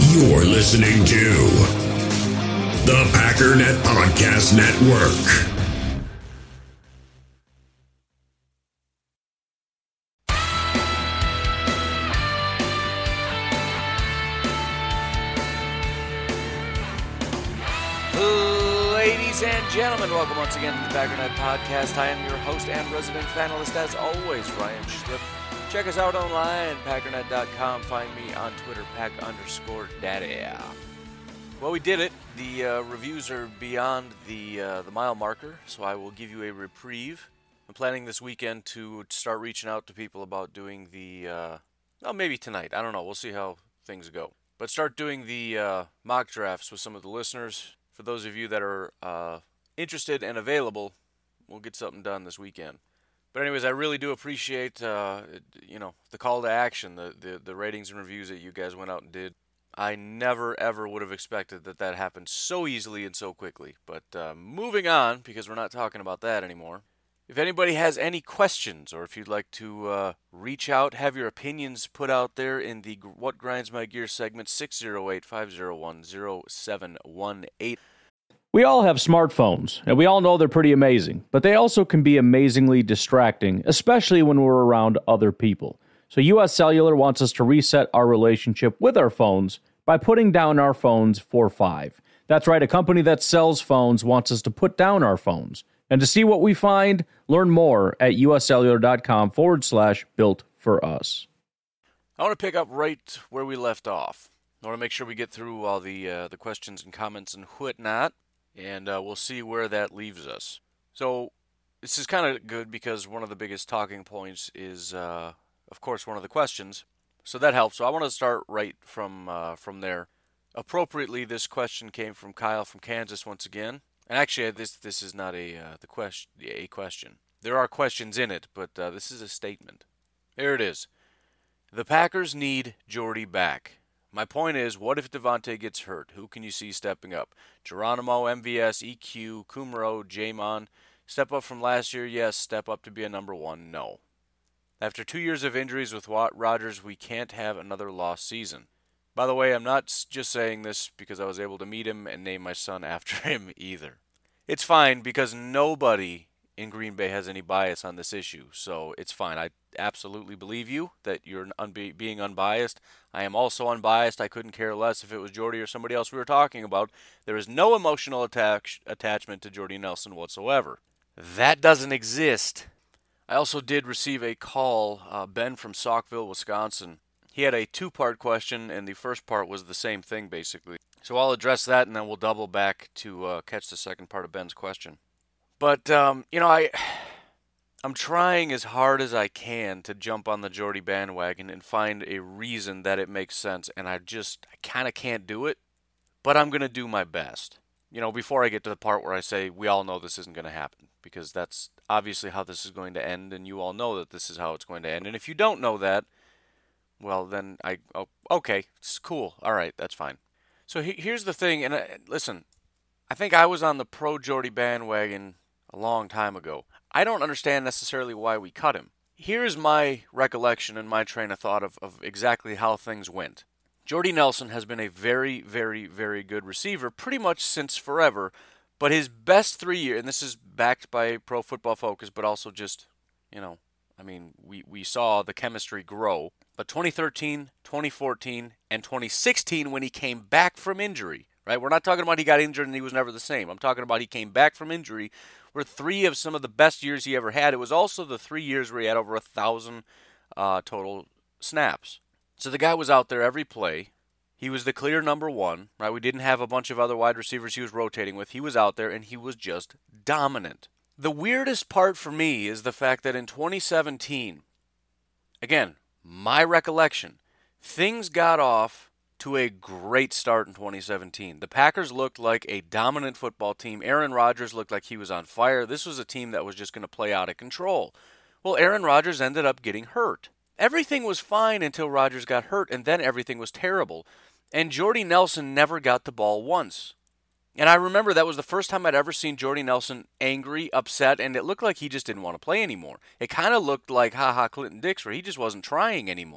You're listening to the Packernet Podcast Network. Ladies and gentlemen, welcome once again to the Packernet Podcast. I am your host and resident fanalist, as always, Ryan Schlip. Check us out online, packernet.com. Find me on Twitter, pack_daddy. Well, we did it. The reviews are beyond the mile marker, so I will give you a reprieve. I'm planning this weekend to start reaching out to people about doing the, maybe tonight. I don't know. We'll see how things go. But start doing the mock drafts with some of the listeners. For those of you that are interested and available, we'll get something done this weekend. But anyways, I really do appreciate, the call to action, the ratings and reviews that you guys went out and did. I never, ever would have expected that happened so easily and so quickly. But moving on, because we're not talking about that anymore. If anybody has any questions, or if you'd like to reach out, have your opinions put out there in the What Grinds My Gears segment, 608-501-0718. We all have smartphones, and we all know they're pretty amazing, but they also can be amazingly distracting, especially when we're around other people. So US Cellular wants us to reset our relationship with our phones by putting down our phones for $5. That's right, a company that sells phones wants us to put down our phones. And to see what we find, learn more at uscellular.com/built for us. I want to pick up right where we left off. I want to make sure we get through all the questions and comments and whatnot, and we'll see where that leaves us. So this is kind of good because one of the biggest talking points is, of course, one of the questions. So that helps. So I want to start right from there. Appropriately, this question came from Kyle from Kansas once again. And actually, this is not a question. There are questions in it, but this is a statement. Here it is. The Packers need Jordy back. My point is, what if Devontae gets hurt? Who can you see stepping up? Geronimo, MVS, EQ, Kumaro, Jamon. Step up from last year? Yes. Step up to be a number one? No. After 2 years of injuries with Rodgers, we can't have another lost season. By the way, I'm not just saying this because I was able to meet him and name my son after him either. It's fine because nobody in Green Bay has any bias on this issue, so it's fine. I absolutely believe you that you're being unbiased. I am also unbiased. I couldn't care less if it was Jordy or somebody else we were talking about. There is no emotional attachment to Jordy Nelson whatsoever. That doesn't exist. I also did receive a call, Ben from Saukville, Wisconsin. He had a two-part question, and the first part was the same thing, basically. So I'll address that, and then we'll double back to catch the second part of Ben's question. But, I'm trying as hard as I can to jump on the Jordy bandwagon and find a reason that it makes sense, and I kind of can't do it, but I'm going to do my best. Before I get to the part where I say we all know this isn't going to happen, because that's obviously how this is going to end, and you all know that this is how it's going to end. And if you don't know that, well, then okay, it's cool. All right, that's fine. So here's the thing, and listen, I think I was on the pro-Jordy bandwagon a long time ago. I don't understand necessarily why we cut him. Here's my recollection and my train of thought of exactly how things went. Jordy Nelson has been a very, very, very good receiver pretty much since forever, but his best 3 years, and this is backed by Pro Football Focus, but also just, we saw the chemistry grow. But 2013, 2014, and 2016 when he came back from injury, right? We're not talking about he got injured and he was never the same. I'm talking about he came back from injury were three of some of the best years he ever had. It was also the 3 years where he had over 1,000 total snaps. So the guy was out there every play. He was the clear number one, right? We didn't have a bunch of other wide receivers he was rotating with. He was out there and he was just dominant. The weirdest part for me is the fact that in 2017, again, my recollection, things got off to a great start in 2017. The Packers looked like a dominant football team. Aaron Rodgers looked like he was on fire. This was a team that was just going to play out of control. Well, Aaron Rodgers ended up getting hurt. Everything was fine until Rodgers got hurt, and then everything was terrible. And Jordy Nelson never got the ball once. And I remember that was the first time I'd ever seen Jordy Nelson angry, upset, and it looked like he just didn't want to play anymore. It kind of looked like Clinton Dix, where he just wasn't trying anymore.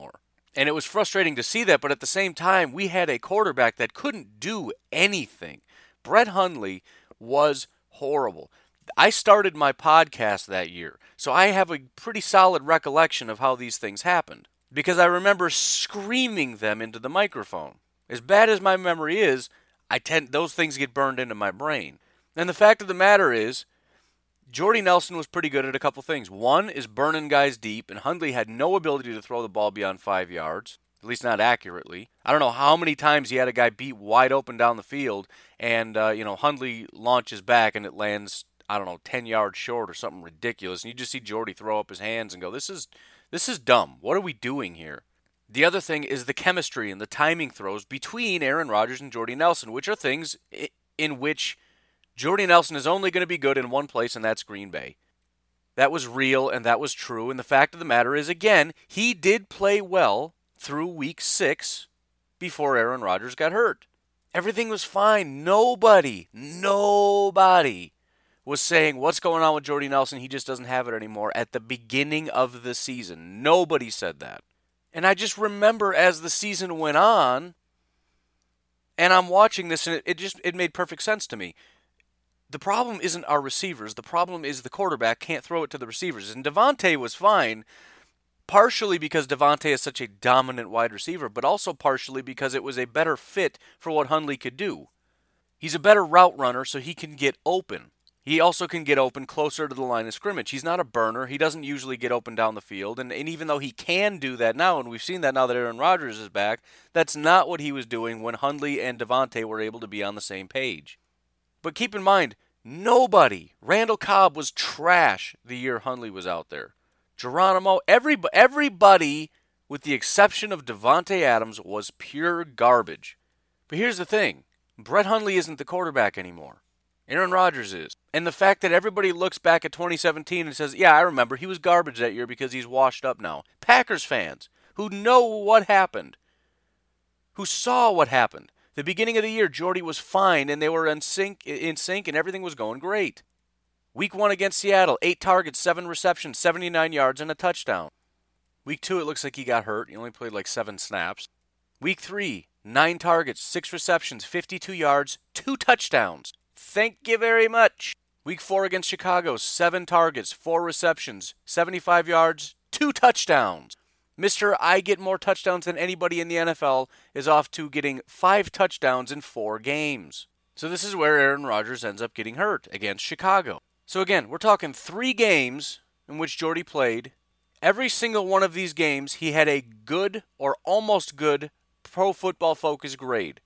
And it was frustrating to see that, but at the same time, we had a quarterback that couldn't do anything. Brett Hundley was horrible. I started my podcast that year, so I have a pretty solid recollection of how these things happened, because I remember screaming them into the microphone. As bad as my memory is, those things get burned into my brain. And the fact of the matter is, Jordy Nelson was pretty good at a couple things. One is burning guys deep, and Hundley had no ability to throw the ball beyond 5 yards, at least not accurately. I don't know how many times he had a guy beat wide open down the field, and Hundley launches back and it lands, 10 yards short or something ridiculous. And you just see Jordy throw up his hands and go, this is dumb. What are we doing here? The other thing is the chemistry and the timing throws between Aaron Rodgers and Jordy Nelson, which are things in which Jordy Nelson is only going to be good in one place, and that's Green Bay. That was real, and that was true. And the fact of the matter is, again, he did play well through week 6 before Aaron Rodgers got hurt. Everything was fine. Nobody was saying, what's going on with Jordy Nelson? He just doesn't have it anymore at the beginning of the season. Nobody said that. And I just remember as the season went on, and I'm watching this, and it made perfect sense to me. The problem isn't our receivers. The problem is the quarterback can't throw it to the receivers. And Davante was fine, partially because Davante is such a dominant wide receiver, but also partially because it was a better fit for what Hundley could do. He's a better route runner, so he can get open. He also can get open closer to the line of scrimmage. He's not a burner. He doesn't usually get open down the field. And even though he can do that now, and we've seen that now that Aaron Rodgers is back, that's not what he was doing when Hundley and Davante were able to be on the same page. But keep in mind, Randall Cobb was trash the year Hundley was out there. Geronimo, everybody with the exception of Davante Adams was pure garbage. But here's the thing, Brett Hundley isn't the quarterback anymore. Aaron Rodgers is. And the fact that everybody looks back at 2017 and says, yeah, I remember, he was garbage that year because he's washed up now. Packers fans who know what happened, who saw what happened. The beginning of the year, Jordy was fine, and they were in sync, and everything was going great. Week 1 against Seattle, 8 targets, 7 receptions, 79 yards, and a touchdown. Week 2, it looks like he got hurt. He only played like 7 snaps. Week 3, 9 targets, 6 receptions, 52 yards, 2 touchdowns. Thank you very much. Week 4 against Chicago, 7 targets, 4 receptions, 75 yards, 2 touchdowns. Mr. I get more touchdowns than anybody in the NFL is off to getting 5 touchdowns in 4 games. So this is where Aaron Rodgers ends up getting hurt against Chicago. So again, we're talking 3 games in which Jordy played. Every single one of these games, he had a good or almost good Pro Football Focus grade.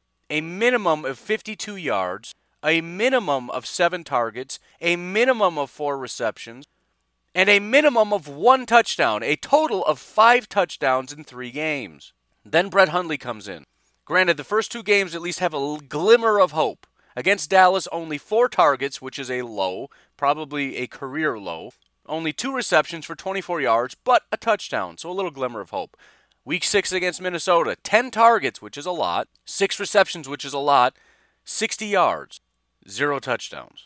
A minimum of 52 yards, a minimum of 7 targets, a minimum of 4 receptions, and a minimum of 1 touchdown, a total of 5 touchdowns in 3 games. Then Brett Hundley comes in. Granted, the first 2 games at least have a glimmer of hope. Against Dallas, only 4 targets, which is a low, probably a career low. Only 2 receptions for 24 yards, but a touchdown, so a little glimmer of hope. Week 6 against Minnesota, 10 targets, which is a lot. 6 receptions, which is a lot. 60 yards, 0 touchdowns.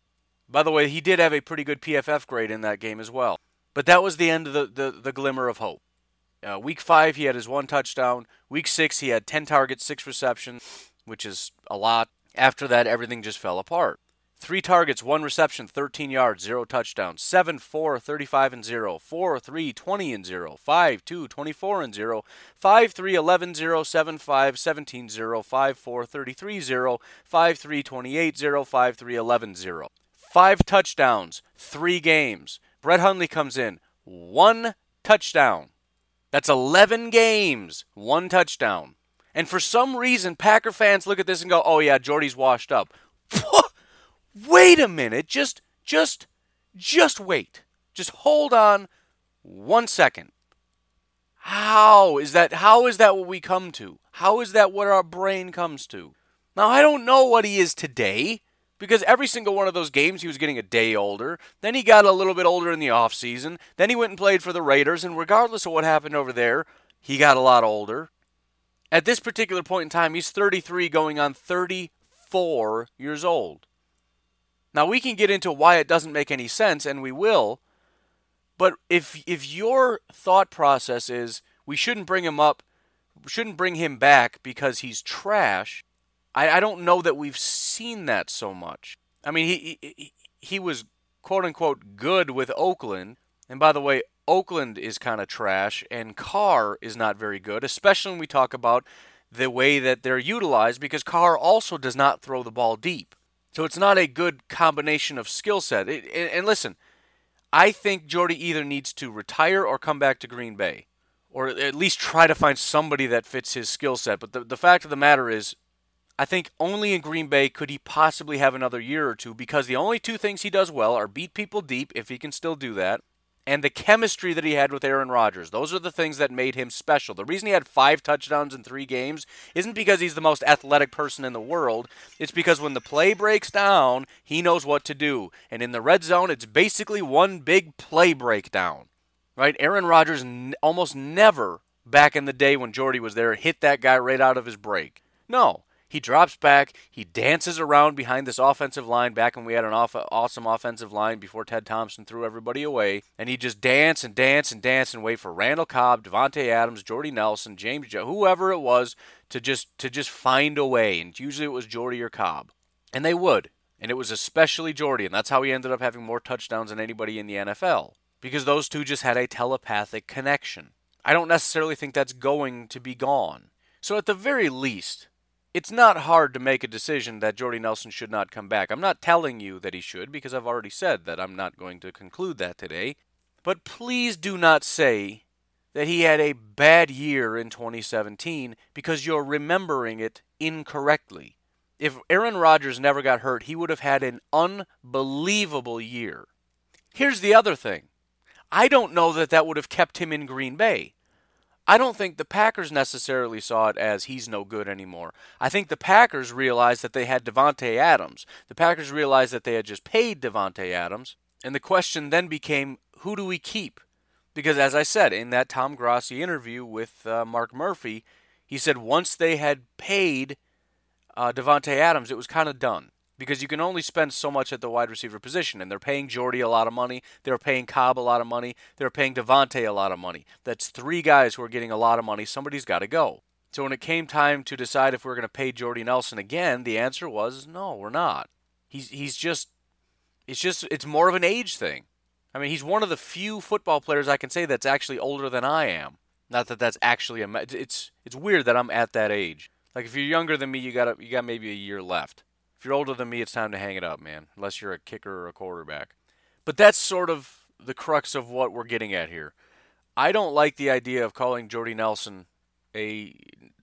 By the way, he did have a pretty good PFF grade in that game as well. But that was the end of the glimmer of hope. Week 5, he had his 1 touchdown. Week 6, he had 10 targets, 6 receptions, which is a lot. After that, everything just fell apart. 3 targets, 1 reception, 13 yards, 0 touchdowns. 7, 4, 35 and 0. 4, 3, 20 and 0. 5, 2, 24 and 0. 5, 3, 11, 0. 7, 5, 17, 0. 5, 4, 33, 0. 5, 3, 28, 0. 5, 3, 11, 0. 5 touchdowns, 3 games. Brett Hundley comes in, 1 touchdown. That's 11 games, 1 touchdown. And for some reason, Packer fans look at this and go, oh yeah, Jordy's washed up. Wait a minute, just wait. Just hold on 1 second. How is that what we come to? How is that what our brain comes to? Now, I don't know what he is today, because every single one of those games he was getting a day older. Then he got a little bit older in the offseason. Then he went and played for the Raiders, and regardless of what happened over there, he got a lot older. At this particular point in time, he's 33 going on 34 years old. Now, we can get into why it doesn't make any sense, and we will, but if your thought process is, we shouldn't bring him up, shouldn't bring him back because he's trash. I don't know that we've seen that so much. I mean, he was quote-unquote good with Oakland. And by the way, Oakland is kind of trash, and Carr is not very good, especially when we talk about the way that they're utilized, because Carr also does not throw the ball deep. So it's not a good combination of skill set. And listen, I think Jordy either needs to retire or come back to Green Bay, or at least try to find somebody that fits his skill set. But the fact of the matter is, I think only in Green Bay could he possibly have another year or two, because the only two things he does well are beat people deep, if he can still do that, and the chemistry that he had with Aaron Rodgers. Those are the things that made him special. The reason he had 5 touchdowns in 3 games isn't because he's the most athletic person in the world. It's because when the play breaks down, he knows what to do. And in the red zone, it's basically one big play breakdown. Right? Aaron Rodgers almost never, back in the day when Jordy was there, hit that guy right out of his break. No. He drops back, he dances around behind this offensive line back when we had an awesome offensive line before Ted Thompson threw everybody away, and he just dance and dance and dance and wait for Randall Cobb, Davante Adams, Jordy Nelson, James Jones, whoever it was, to just find a way, and usually it was Jordy or Cobb. And they would, and it was especially Jordy, and that's how he ended up having more touchdowns than anybody in the NFL, because those two just had a telepathic connection. I don't necessarily think that's going to be gone. So at the very least, it's not hard to make a decision that Jordy Nelson should not come back. I'm not telling you that he should, because I've already said that I'm not going to conclude that today. But please do not say that he had a bad year in 2017, because you're remembering it incorrectly. If Aaron Rodgers never got hurt, he would have had an unbelievable year. Here's the other thing. I don't know that would have kept him in Green Bay. I don't think the Packers necessarily saw it as he's no good anymore. I think the Packers realized that they had Davante Adams. The Packers realized that they had just paid Davante Adams. And the question then became, who do we keep? Because as I said, in that Tom Grossi interview with Mark Murphy, he said once they had paid Davante Adams, it was kind of done. Because you can only spend so much at the wide receiver position, and they're paying Jordy a lot of money, they're paying Cobb a lot of money, they're paying Davante a lot of money. That's 3 guys who are getting a lot of money. Somebody's got to go. So when it came time to decide if we're going to pay Jordy Nelson again, the answer was no, we're not. It's more of an age thing. I mean, he's one of the few football players I can say that's actually older than I am. Not that that's actually it's weird that I'm at that age. Like if you're younger than me, you got maybe a year left. If you're older than me, it's time to hang it up, man, unless you're a kicker or a quarterback. But that's sort of the crux of what we're getting at here. I don't like the idea of calling Jordy Nelson a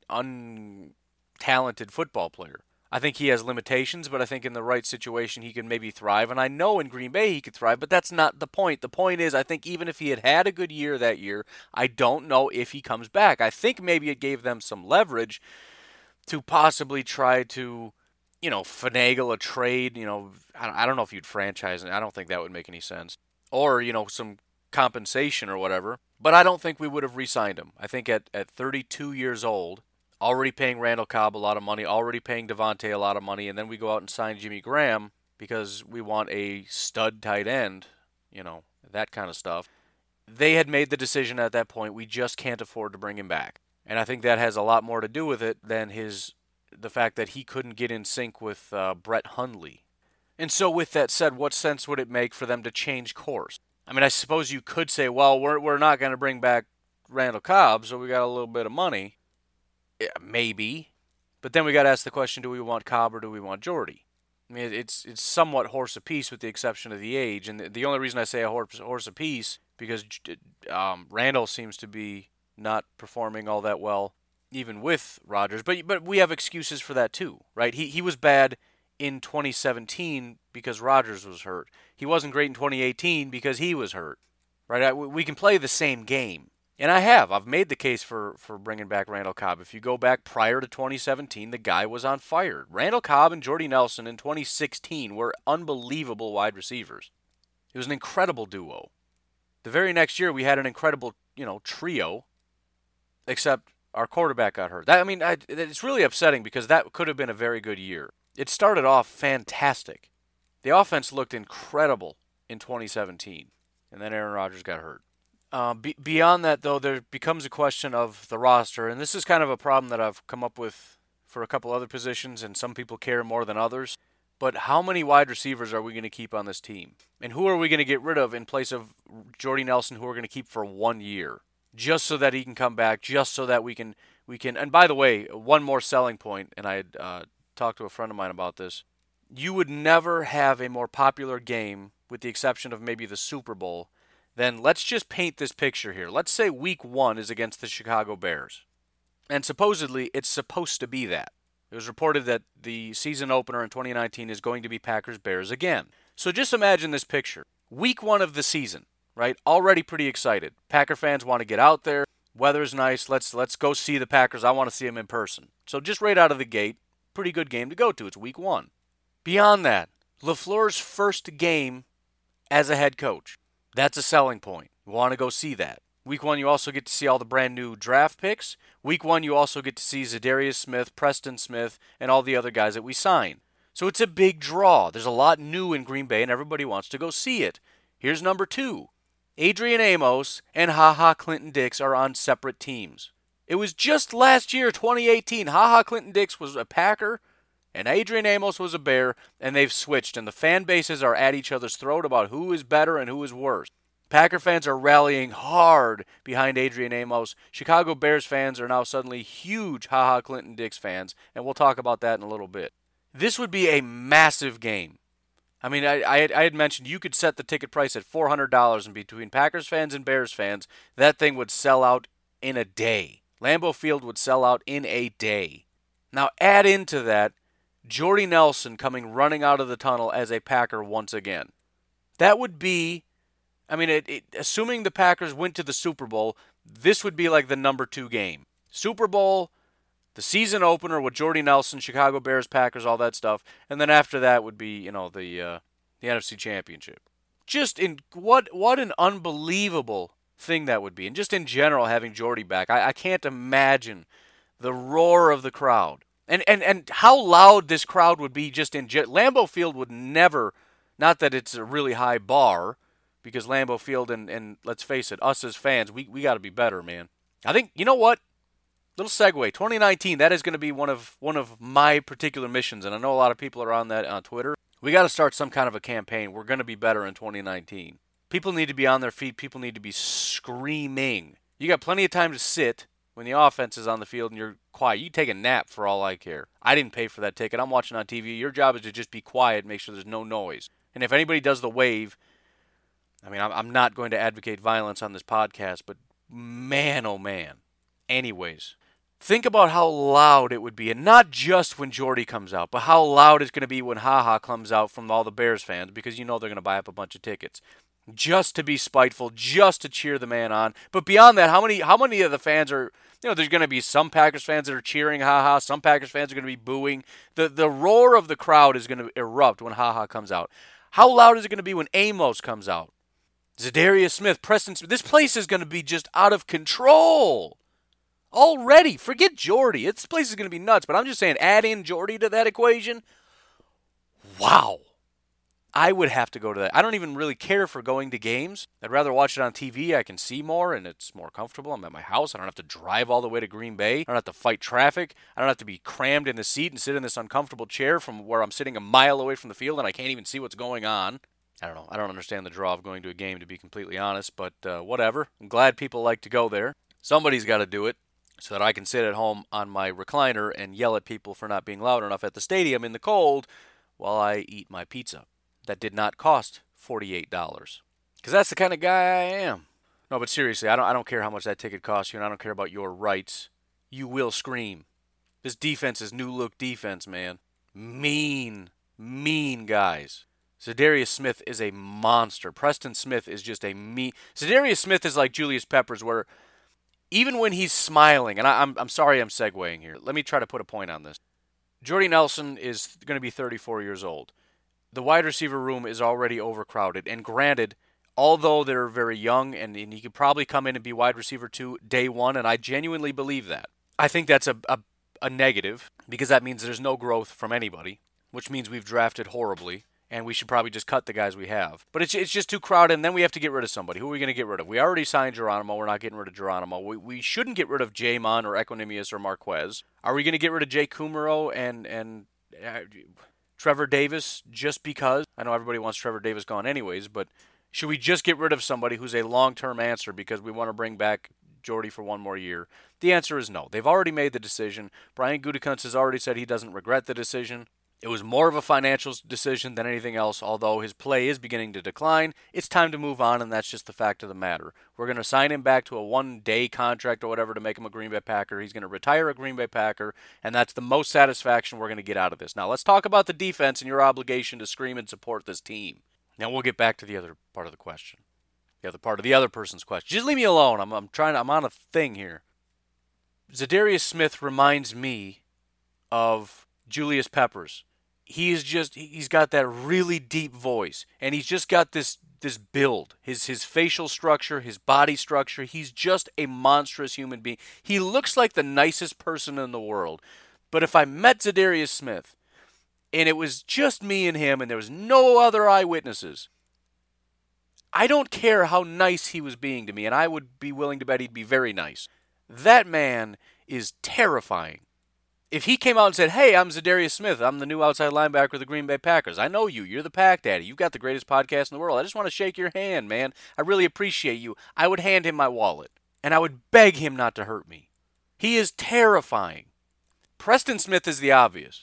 untalented football player. I think he has limitations, but I think in the right situation he can maybe thrive. And I know in Green Bay he could thrive, but that's not the point. The point is, I think even if he had a good year that year, I don't know if he comes back. I think maybe it gave them some leverage to possibly try to finagle a trade, I don't know if you'd franchise it. I don't think that would make any sense. Or, some compensation or whatever. But I don't think we would have re-signed him. I think at 32 years old, already paying Randall Cobb a lot of money, already paying Davante a lot of money, and then we go out and sign Jimmy Graham because we want a stud tight end, that kind of stuff. They had made the decision at that point, we just can't afford to bring him back. And I think that has a lot more to do with it than the fact that he couldn't get in sync with Brett Hundley. And so with that said, what sense would it make for them to change course? I mean, I suppose you could say, well, we're not going to bring back Randall Cobb, so we got a little bit of money. Yeah, maybe. But then we got to ask the question, do we want Cobb or do we want Jordy? I mean, it's somewhat horse apiece with the exception of the age. And the only reason I say a horse apiece, because Randall seems to be not performing all that well, even with Rodgers, but we have excuses for that too, right? He was bad in 2017 because Rodgers was hurt. He wasn't great in 2018 because he was hurt, right? We can play the same game, and I've made the case for bringing back Randall Cobb. If you go back prior to 2017, the guy was on fire. Randall Cobb and Jordy Nelson in 2016 were unbelievable wide receivers. It was an incredible duo. The very next year, we had an incredible trio, except our quarterback got hurt. It's really upsetting because that could have been a very good year. It started off fantastic. The offense looked incredible in 2017, and then Aaron Rodgers got hurt. Beyond that, though, there becomes a question of the roster, and this is kind of a problem that I've come up with for a couple other positions, and some people care more than others. But how many wide receivers are we going to keep on this team? And who are we going to get rid of in place of Jordy Nelson, who we're going to keep for 1 year? Just so that he can come back, just so that we can. And by the way, one more selling point, and I had talked to a friend of mine about this. You would never have a more popular game, with the exception of maybe the Super Bowl, than let's just paint this picture here. Let's say week 1 is against the Chicago Bears. And supposedly, it's supposed to be that. It was reported that the season opener in 2019 is going to be Packers-Bears again. So just imagine this picture. Week 1 of the season, right? Already pretty excited. Packer fans want to get out there. Weather's nice. Let's go see the Packers. I want to see them in person. So just right out of the gate, pretty good game to go to. It's week 1. Beyond that, LaFleur's first game as a head coach. That's a selling point. You want to go see that. Week 1, you also get to see all the brand new draft picks. Week 1, you also get to see Zadarius Smith, Preston Smith, and all the other guys that we sign. So it's a big draw. There's a lot new in Green Bay, and everybody wants to go see it. Here's number 2. Adrian Amos and HaHa Clinton Dix are on separate teams. It was just last year, 2018, HaHa Clinton Dix was a Packer, and Adrian Amos was a Bear, and they've switched, and the fan bases are at each other's throat about who is better and who is worse. Packer fans are rallying hard behind Adrian Amos. Chicago Bears fans are now suddenly huge HaHa Clinton Dix fans, and we'll talk about that in a little bit. This would be a massive game. I mean, I had mentioned you could set the ticket price at $400, and between Packers fans and Bears fans, that thing would sell out in a day. Lambeau Field would sell out in a day. Now add into that Jordy Nelson coming running out of the tunnel as a Packer once again. That would be, I mean, assuming the Packers went to the Super Bowl, this would be like the number 2 game. Super Bowl, the season opener with Jordy Nelson, Chicago Bears, Packers, all that stuff, and then after that would be, the NFC Championship. Just in what an unbelievable thing that would be, and just in general having Jordy back, I can't imagine the roar of the crowd, and how loud this crowd would be. Just in Lambeau Field would never, not that it's a really high bar, because Lambeau Field and let's face it, us as fans, we got to be better, man. I think, you know what? Little segue. 2019, that is going to be one of my particular missions, and I know a lot of people are on that on Twitter. We got to start some kind of a campaign. We're going to be better in 2019. People need to be on their feet. People need to be screaming. You got plenty of time to sit when the offense is on the field and you're quiet. You can take a nap for all I care. I didn't pay for that ticket. I'm watching on TV. Your job is to just be quiet and make sure there's no noise. And if anybody does the wave, I mean, I'm not going to advocate violence on this podcast, but man, oh man. Anyways, think about how loud it would be, and not just when Jordy comes out, but how loud it's going to be when HaHa comes out from all the Bears fans, because you know they're going to buy up a bunch of tickets. Just to be spiteful, just to cheer the man on. But beyond that, how many of the fans are, there's going to be some Packers fans that are cheering HaHa, some Packers fans are going to be booing. The roar of the crowd is going to erupt when HaHa comes out. How loud is it going to be when Amos comes out? Zadarius Smith, Preston Smith. This place is going to be just out of control. Already. Forget Jordy. This place is going to be nuts. But I'm just saying, add in Jordy to that equation. Wow. I would have to go to that. I don't even really care for going to games. I'd rather watch it on TV. I can see more, and it's more comfortable. I'm at my house. I don't have to drive all the way to Green Bay. I don't have to fight traffic. I don't have to be crammed in the seat and sit in this uncomfortable chair from where I'm sitting a mile away from the field, and I can't even see what's going on. I don't know. I don't understand the draw of going to a game, to be completely honest, but whatever. I'm glad people like to go there. Somebody's got to do it so that I can sit at home on my recliner and yell at people for not being loud enough at the stadium in the cold while I eat my pizza. That did not cost $48. Because that's the kind of guy I am. No, but seriously, I don't care how much that ticket costs you, and I don't care about your rights. You will scream. This defense is new look defense, man. Mean guys. Zadarius Smith is a monster. Preston Smith is just a mean. Zadarius Smith is like Julius Peppers, where even when he's smiling, and I'm sorry I'm segueing here. Let me try to put a point on this. Jordy Nelson is going to be 34 years old. The wide receiver room is already overcrowded. And granted, although they're very young, and he could probably come in and be wide receiver 2 day 1, and I genuinely believe that. I think that's a negative, because that means there's no growth from anybody, which means we've drafted horribly. and we should probably just cut the guys we have. But it's just too crowded, and then we have to get rid of somebody. Who are we going to get rid of? We already signed Geronimo. We're not getting rid of Geronimo. We shouldn't get rid of Jamon or Equanimous or Marquez. Are we going to get rid of Jay Kumaro and Trevor Davis just because? I know everybody wants Trevor Davis gone anyways, but should we just get rid of somebody who's a long-term answer because we want to bring back Jordy for one more year? The answer is no. They've already made the decision. Brian Gutekunst has already said he doesn't regret the decision. It was more of a financial decision than anything else, although his play is beginning to decline. It's time to move on, and that's just the fact of the matter. We're going to sign him back to a one-day contract or whatever to make him a Green Bay Packer. He's going to retire a Green Bay Packer, and that's the most satisfaction we're going to get out of this. Now, let's talk about the defense and your obligation to scream and support this team. Now, we'll get back to the other part of the question. The other part of the other person's question. Just leave me alone. I'm on a thing here. Za'Darius Smith reminds me of Julius Peppers. He's got that really deep voice, and he's just got this build, his facial structure, his body structure. He's just a monstrous human being. He looks like the nicest person in the world. But if I met Za'Darius Smith, and it was just me and him, and there was no other eyewitnesses, I don't care how nice he was being to me, and I would be willing to bet he'd be very nice. That man is terrifying. If he came out and said, hey, I'm Za'Darius Smith, I'm the new outside linebacker of the Green Bay Packers. I know you. You're the Pack Daddy. You've got the greatest podcast in the world. I just want to shake your hand, man. I really appreciate you. I would hand him my wallet, and I would beg him not to hurt me. He is terrifying. Preston Smith is the opposite.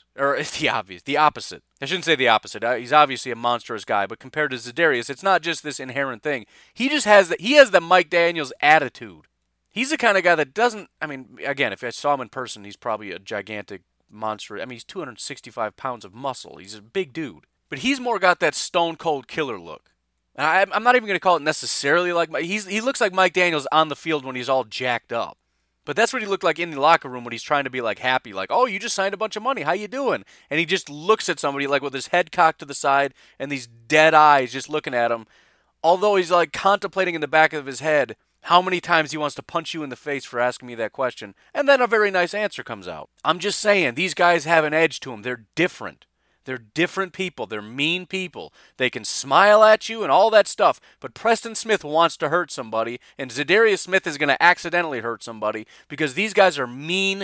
I shouldn't say the opposite. He's obviously a monstrous guy, but compared to Za'Darius, it's not just this inherent thing. He just has the Mike Daniels attitude. He's the kind of guy that doesn't, again, if I saw him in person, he's probably a gigantic monster. He's 265 pounds of muscle. He's a big dude. But he's more got that stone-cold killer look. I'm not even going to call it necessarily like he looks like Mike Daniels on the field when he's all jacked up. But that's what he looked like in the locker room when he's trying to be like happy, like, oh, you just signed a bunch of money. How you doing? And he just looks at somebody like with his head cocked to the side and these dead eyes just looking at him. Although he's like contemplating in the back of his head how many times he wants to punch you in the face for asking me that question. And then a very nice answer comes out. I'm just saying, these guys have an edge to them. They're different. They're different people. They're mean people. They can smile at you and all that stuff. But Preston Smith wants to hurt somebody, and Za'Darius Smith is going to accidentally hurt somebody because these guys are mean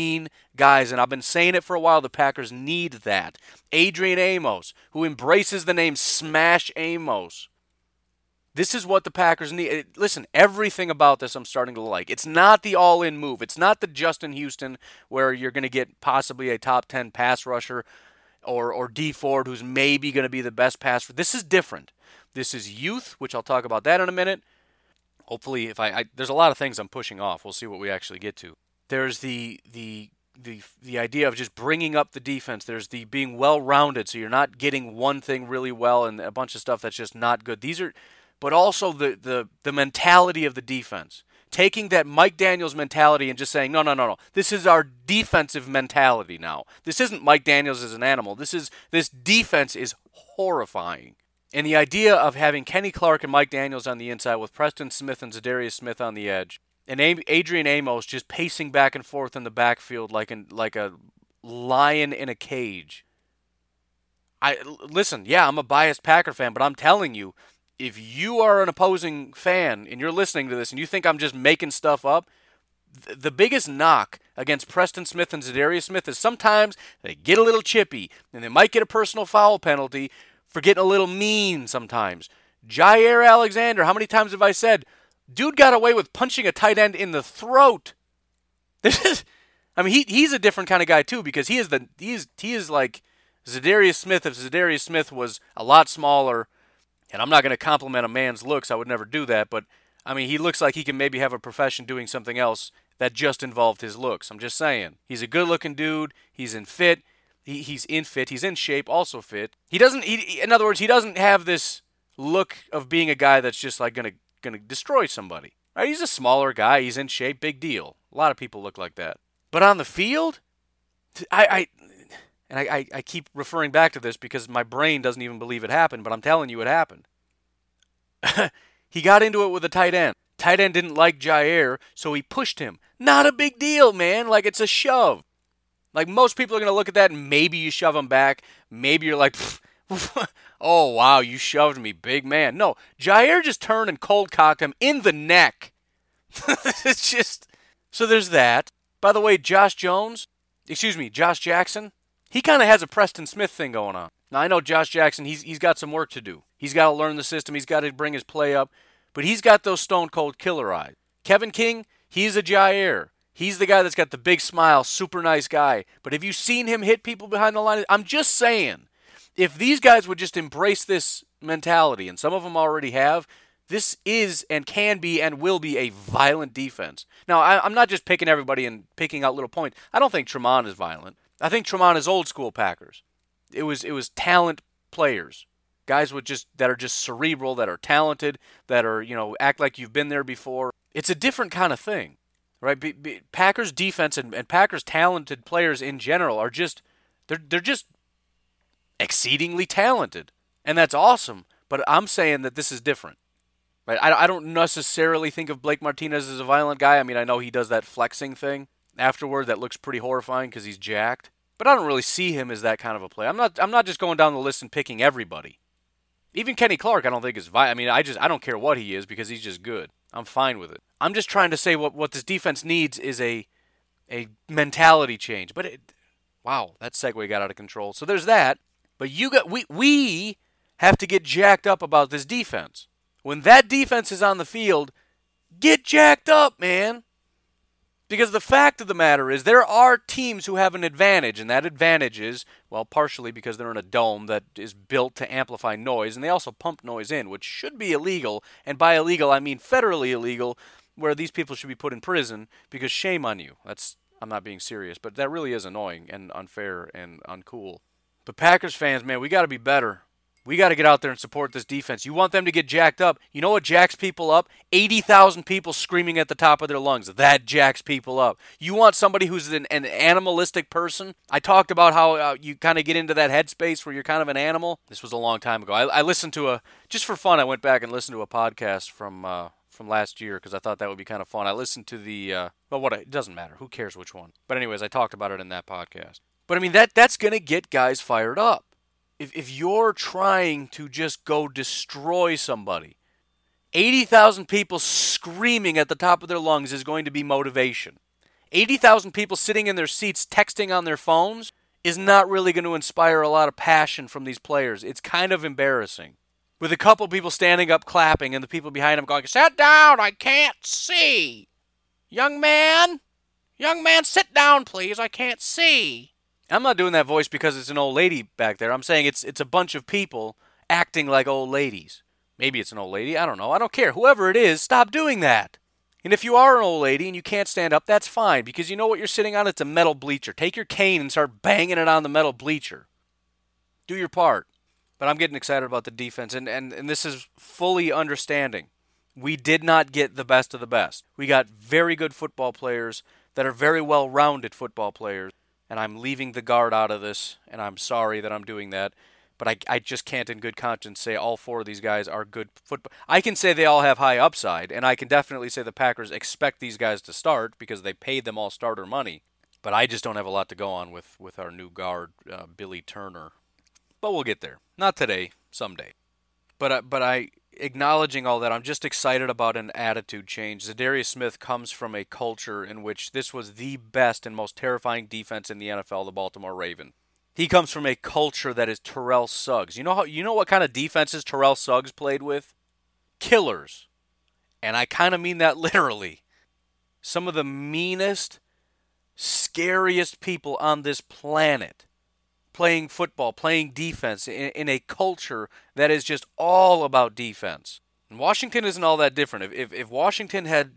guys. And I've been saying it for a while. The Packers need that. Adrian Amos, who embraces the name Smash Amos. This is what the Packers need. Listen, everything about this I'm starting to like. It's not the all-in move. It's not the Justin Houston where you're going to get possibly a top 10 pass rusher or Dee Ford, who's maybe going to be the best passer. This is different. This is youth, which I'll talk about that in a minute. Hopefully, if there's a lot of things I'm pushing off. We'll see what we actually get to. There's the idea of just bringing up the defense. There's the being well-rounded, so you're not getting one thing really well and a bunch of stuff that's just not good. But also the mentality of the defense. Taking that Mike Daniels mentality and just saying, no. This is our defensive mentality now. This isn't Mike Daniels as an animal. This defense is horrifying. And the idea of having Kenny Clark and Mike Daniels on the inside with Preston Smith and Za'Darius Smith on the edge, and Adrian Amos just pacing back and forth in the backfield like a lion in a cage. Listen, I'm a biased Packer fan, but I'm telling you, if you are an opposing fan and you're listening to this and you think I'm just making stuff up, the biggest knock against Preston Smith and Za'Darius Smith is sometimes they get a little chippy and they might get a personal foul penalty for getting a little mean sometimes. Jaire Alexander, how many times have I said, dude got away with punching a tight end in the throat? He's a different kind of guy too because he is like Za'Darius Smith if Za'Darius Smith was a lot smaller. And I'm not going to compliment a man's looks. I would never do that. But, he looks like he can maybe have a profession doing something else that just involved his looks. I'm just saying. He's a good-looking dude. He's in fit. He's in fit. He's in shape, also fit. In other words, he doesn't have this look of being a guy that's just like going to destroy somebody. Right? He's a smaller guy. He's in shape. Big deal. A lot of people look like that. But on the field, I keep referring back to this because my brain doesn't even believe it happened, but I'm telling you it happened. He got into it with a tight end. Tight end didn't like Jaire, so he pushed him. Not a big deal, man. Like, it's a shove. Like, most people are going to look at that and maybe you shove him back. Maybe you're like, Oh, wow, you shoved me, big man. No, Jair just turned and cold cocked him in the neck. It's just... So there's that. By the way, Josh Jackson, he kind of has a Preston Smith thing going on. Now, I know Josh Jackson, he's got some work to do. He's got to learn the system. He's got to bring his play up. But he's got those stone-cold killer eyes. Kevin King, he's a Jair. He's the guy that's got the big smile, super nice guy. But have you seen him hit people behind the line? I'm just saying, if these guys would just embrace this mentality, and some of them already have, this is and can be and will be a violent defense. Now, I'm not just picking everybody and picking out little points. I don't think Tremont is violent. I think Tremont is old school Packers. It was talent players, guys that are just cerebral, that are talented, that are act like you've been there before. It's a different kind of thing, right? Packers defense and Packers talented players in general are just they're just exceedingly talented, and that's awesome. But I'm saying that this is different. Right? I don't necessarily think of Blake Martinez as a violent guy. I mean, I know he does that flexing thing afterward that looks pretty horrifying because he's jacked. But I don't really see him as that kind of a player. I'm not just going down the list and picking everybody. Even Kenny Clark, I don't think is violent. I mean, I don't care what he is because he's just good. I'm fine with it. I'm just trying to say what this defense needs is a mentality change. But wow, that segue got out of control. So there's that. But we have to get jacked up about this defense. When that defense is on the field, get jacked up, man. Because the fact of the matter is there are teams who have an advantage, and that advantage is, well, partially because they're in a dome that is built to amplify noise, and they also pump noise in, which should be illegal. And by illegal, I mean federally illegal, where these people should be put in prison, because shame on you. I'm not being serious, but that really is annoying and unfair and uncool. But Packers fans, man, we got to be better. We got to get out there and support this defense. You want them to get jacked up. You know what jacks people up? 80,000 people screaming at the top of their lungs. That jacks people up. You want somebody who's an animalistic person? I talked about how you kind of get into that headspace where you're kind of an animal. This was a long time ago. I listened to just for fun, I went back and listened to a podcast from last year because I thought that would be kind of fun. I listened to it doesn't matter. Who cares which one? But anyways, I talked about it in that podcast. But I mean, that's going to get guys fired up. If you're trying to just go destroy somebody, 80,000 people screaming at the top of their lungs is going to be motivation. 80,000 people sitting in their seats texting on their phones is not really going to inspire a lot of passion from these players. It's kind of embarrassing. With a couple people standing up clapping and the people behind them going, "Sit down, I can't see. Young man, sit down, please, I can't see." I'm not doing that voice because it's an old lady back there. I'm saying it's a bunch of people acting like old ladies. Maybe it's an old lady. I don't know. I don't care. Whoever it is, stop doing that. And if you are an old lady and you can't stand up, that's fine because you know what you're sitting on? It's a metal bleacher. Take your cane and start banging it on the metal bleacher. Do your part. But I'm getting excited about the defense, and this is fully understanding. We did not get the best of the best. We got very good football players that are very well-rounded football players. And I'm leaving the guard out of this, and I'm sorry that I'm doing that. But I just can't in good conscience say all four of these guys are good football. I can say they all have high upside, and I can definitely say the Packers expect these guys to start because they paid them all starter money. But I just don't have a lot to go on with our new guard, Billy Turner. But we'll get there. Not today, someday. But I acknowledging all that, I'm just excited about an attitude change. Za'Darius Smith comes from a culture in which this was the best and most terrifying defense in the NFL, the Baltimore Ravens. He comes from a culture that is Terrell Suggs. You know what kind of defenses Terrell Suggs played with? Killers. And I kind of mean that literally. Some of the meanest, scariest people on this planet playing football, playing defense in a culture that is just all about defense. And Washington isn't all that different. If Washington had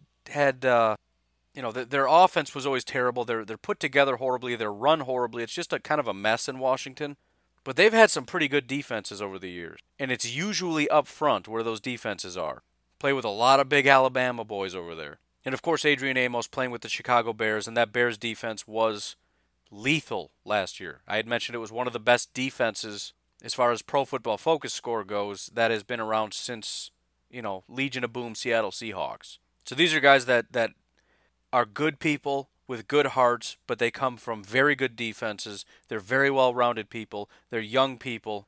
their offense was always terrible. They're put together horribly. They're run horribly. It's just a kind of a mess in Washington. But they've had some pretty good defenses over the years. And it's usually up front where those defenses are. Play with a lot of big Alabama boys over there. And of course, Adrian Amos playing with the Chicago Bears, and that Bears defense was lethal last year. I had mentioned it was one of the best defenses as far as Pro Football Focus score goes that has been around since, Legion of Boom Seattle Seahawks. So these are guys that are good people with good hearts, but they come from very good defenses. They're very well-rounded people. They're young people.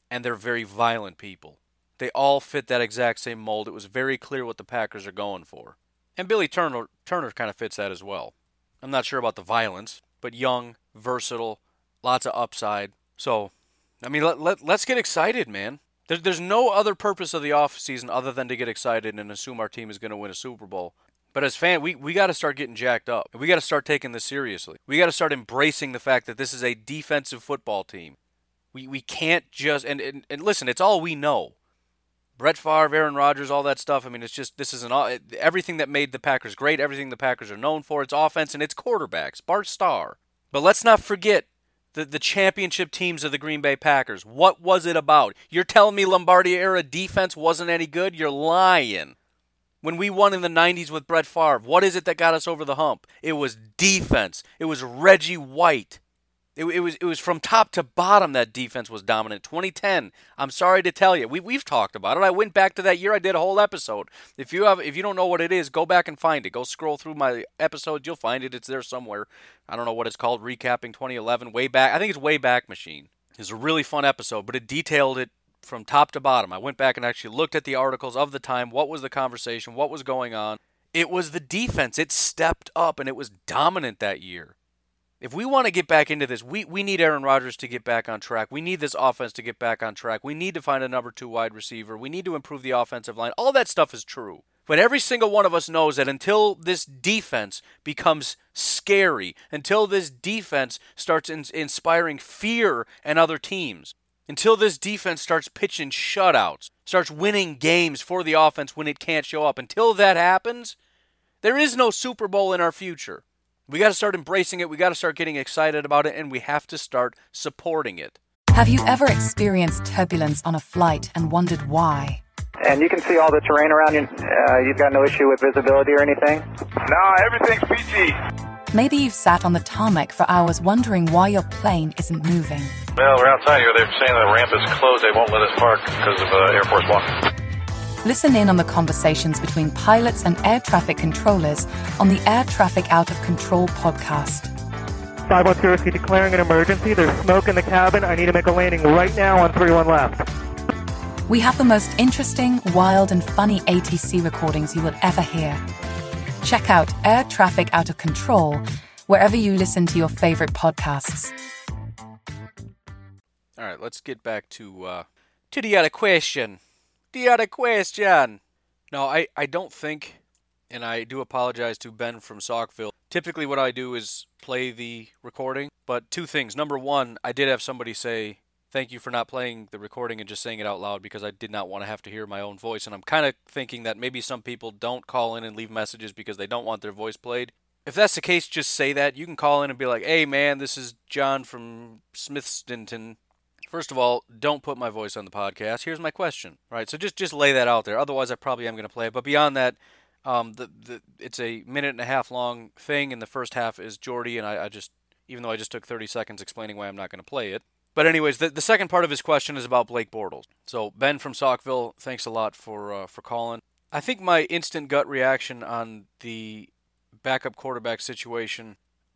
and they're very violent people. They all fit that exact same mold. It was very clear what the Packers are going for. And Billy Turner kind of fits that as well. I'm not sure about the violence, but young, versatile, lots of upside. So, I mean, let's get excited, man. There's no other purpose of the offseason other than to get excited and assume our team is going to win a Super Bowl. But as fans, we got to start getting jacked up. We got to start taking this seriously. We got to start embracing the fact that this is a defensive football team. We can't just and listen, it's all we know. Brett Favre, Aaron Rodgers, all that stuff. I mean, it's just this is everything that made the Packers great, everything the Packers are known for. It's offense and it's quarterbacks. Bart Starr. But let's not forget the championship teams of the Green Bay Packers. What was it about? You're telling me Lombardi-era defense wasn't any good? You're lying. When we won in the 90s with Brett Favre, what is it that got us over the hump? It was defense. It was Reggie White. It was from top to bottom that defense was dominant. 2010, I'm sorry to tell you, we've talked about it. I went back to that year. I did a whole episode. If you don't know what it is, go back and find it. Go scroll through my episodes. You'll find it. It's there somewhere. I don't know what it's called. Recapping 2011. Way back. I think it's Way Back Machine. It's a really fun episode, but it detailed it from top to bottom. I went back and actually looked at the articles of the time. What was the conversation? What was going on? It was the defense. It stepped up, and it was dominant that year. If we want to get back into this, we need Aaron Rodgers to get back on track. We need this offense to get back on track. We need to find a number 2 wide receiver. We need to improve the offensive line. All that stuff is true. But every single one of us knows that until this defense becomes scary, until this defense starts inspiring fear in other teams, until this defense starts pitching shutouts, starts winning games for the offense when it can't show up, until that happens, there is no Super Bowl in our future. We got to start embracing it, we got to start getting excited about it, and we have to start supporting it. Have you ever experienced turbulence on a flight and wondered why? And you can see all the terrain around you. You've got no issue with visibility or anything? No, everything's peachy. Maybe you've sat on the tarmac for hours wondering why your plane isn't moving. Well, we're outside here. They're saying the ramp is closed. They won't let us park because of Air Force One. Listen in on the conversations between pilots and air traffic controllers on the Air Traffic Out of Control podcast. 510, declaring an emergency. There's smoke in the cabin. I need to make a landing right now on 31 left. We have the most interesting, wild, and funny ATC recordings you will ever hear. Check out Air Traffic Out of Control wherever you listen to your favorite podcasts. All right, let's get back to the other question. The other question. No, I don't think, and I do apologize to Ben from Saukville. Typically what I do is play the recording, but 2 things. Number 1, I did have somebody say, thank you for not playing the recording and just saying it out loud because I did not want to have to hear my own voice. And I'm kind of thinking that maybe some people don't call in and leave messages because they don't want their voice played. If that's the case, just say that. You can call in and be like, hey man, this is John from Smithston. First of all, don't put my voice on the podcast. Here's my question. Right, so just lay that out there. Otherwise, I probably am going to play it. But beyond that, it's a 1.5 long thing, and the first half is Jordy, and I just, even though I just took 30 seconds explaining why I'm not going to play it. But anyways, the second part of his question is about Blake Bortles. So Ben from Saukville, thanks a lot for calling. I think my instant gut reaction on the backup quarterback situation,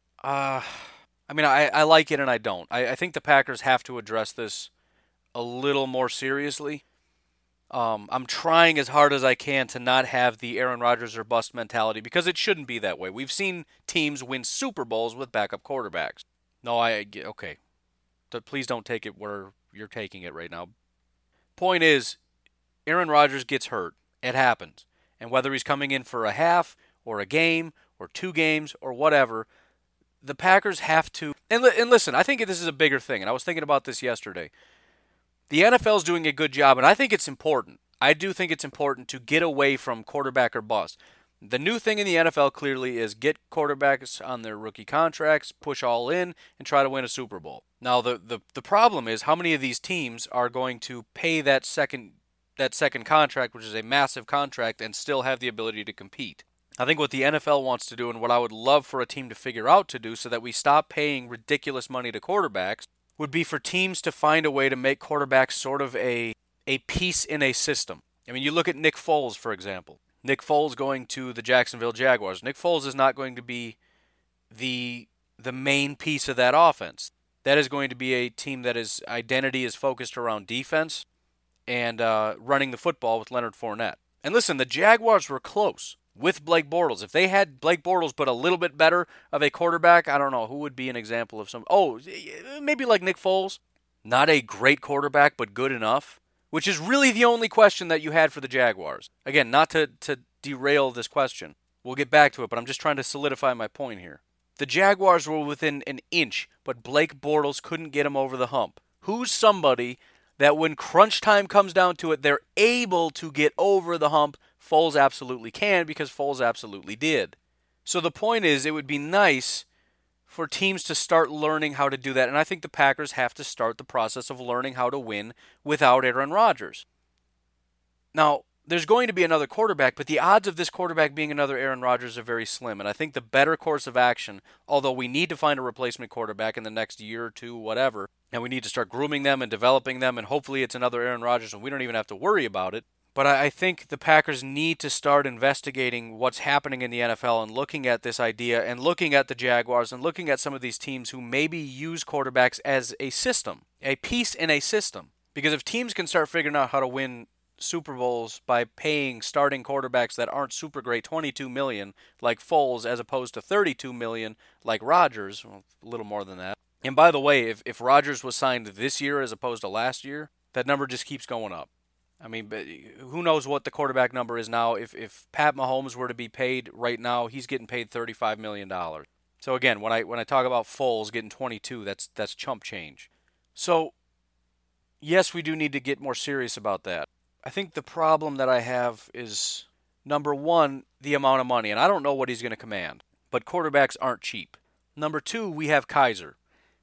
I mean, I like it and I don't. I think the Packers have to address this a little more seriously. I'm trying as hard as I can to not have the Aaron Rodgers or bust mentality because it shouldn't be that way. We've seen teams win Super Bowls with backup quarterbacks. No, okay. Please don't take it where you're taking it right now. Point is, Aaron Rodgers gets hurt. It happens. And whether he's coming in for a half or a game or 2 games or whatever, the Packers have to, and listen, I think this is a bigger thing, and I was thinking about this yesterday. The NFL is doing a good job, and I think it's important. I do think it's important to get away from quarterback or bust. The new thing in the NFL clearly is get quarterbacks on their rookie contracts, push all in, and try to win a Super Bowl. Now, the problem is how many of these teams are going to pay that second contract, which is a massive contract, and still have the ability to compete. I think what the NFL wants to do, and what I would love for a team to figure out to do so that we stop paying ridiculous money to quarterbacks, would be for teams to find a way to make quarterbacks sort of a piece in a system. I mean, you look at Nick Foles, for example. Nick Foles going to the Jacksonville Jaguars. Nick Foles is not going to be the main piece of that offense. That is going to be a team that is identity is focused around defense and running the football with Leonard Fournette. And listen, the Jaguars were close with Blake Bortles. If they had Blake Bortles but a little bit better of a quarterback, I don't know, who would be an example of some... Oh, maybe like Nick Foles. Not a great quarterback, but good enough, which is really the only question that you had for the Jaguars. Again, not to derail this question. We'll get back to it, but I'm just trying to solidify my point here. The Jaguars were within an inch, but Blake Bortles couldn't get him over the hump. Who's somebody that when crunch time comes down to it, they're able to get over the hump? Foles absolutely can, because Foles absolutely did. So the point is, it would be nice for teams to start learning how to do that, and I think the Packers have to start the process of learning how to win without Aaron Rodgers. Now, there's going to be another quarterback, but the odds of this quarterback being another Aaron Rodgers are very slim, and I think the better course of action, although we need to find a replacement quarterback in the next year or two, whatever, and we need to start grooming them and developing them, and hopefully it's another Aaron Rodgers and we don't even have to worry about it. But I think the Packers need to start investigating what's happening in the NFL and looking at this idea and looking at the Jaguars and looking at some of these teams who maybe use quarterbacks as a system, a piece in a system. Because if teams can start figuring out how to win Super Bowls by paying starting quarterbacks that aren't super great $22 million like Foles as opposed to $32 million like Rodgers, well, a little more than that. And by the way, if Rodgers was signed this year as opposed to last year, that number just keeps going up. I mean, but who knows what the quarterback number is now. If Pat Mahomes were to be paid right now, he's getting paid $35 million. So again, when I talk about Foles getting 22, that's chump change. So yes, we do need to get more serious about that. I think the problem that I have is, number one, the amount of money. And I don't know what he's going to command, but quarterbacks aren't cheap. Number two, we have Kizer.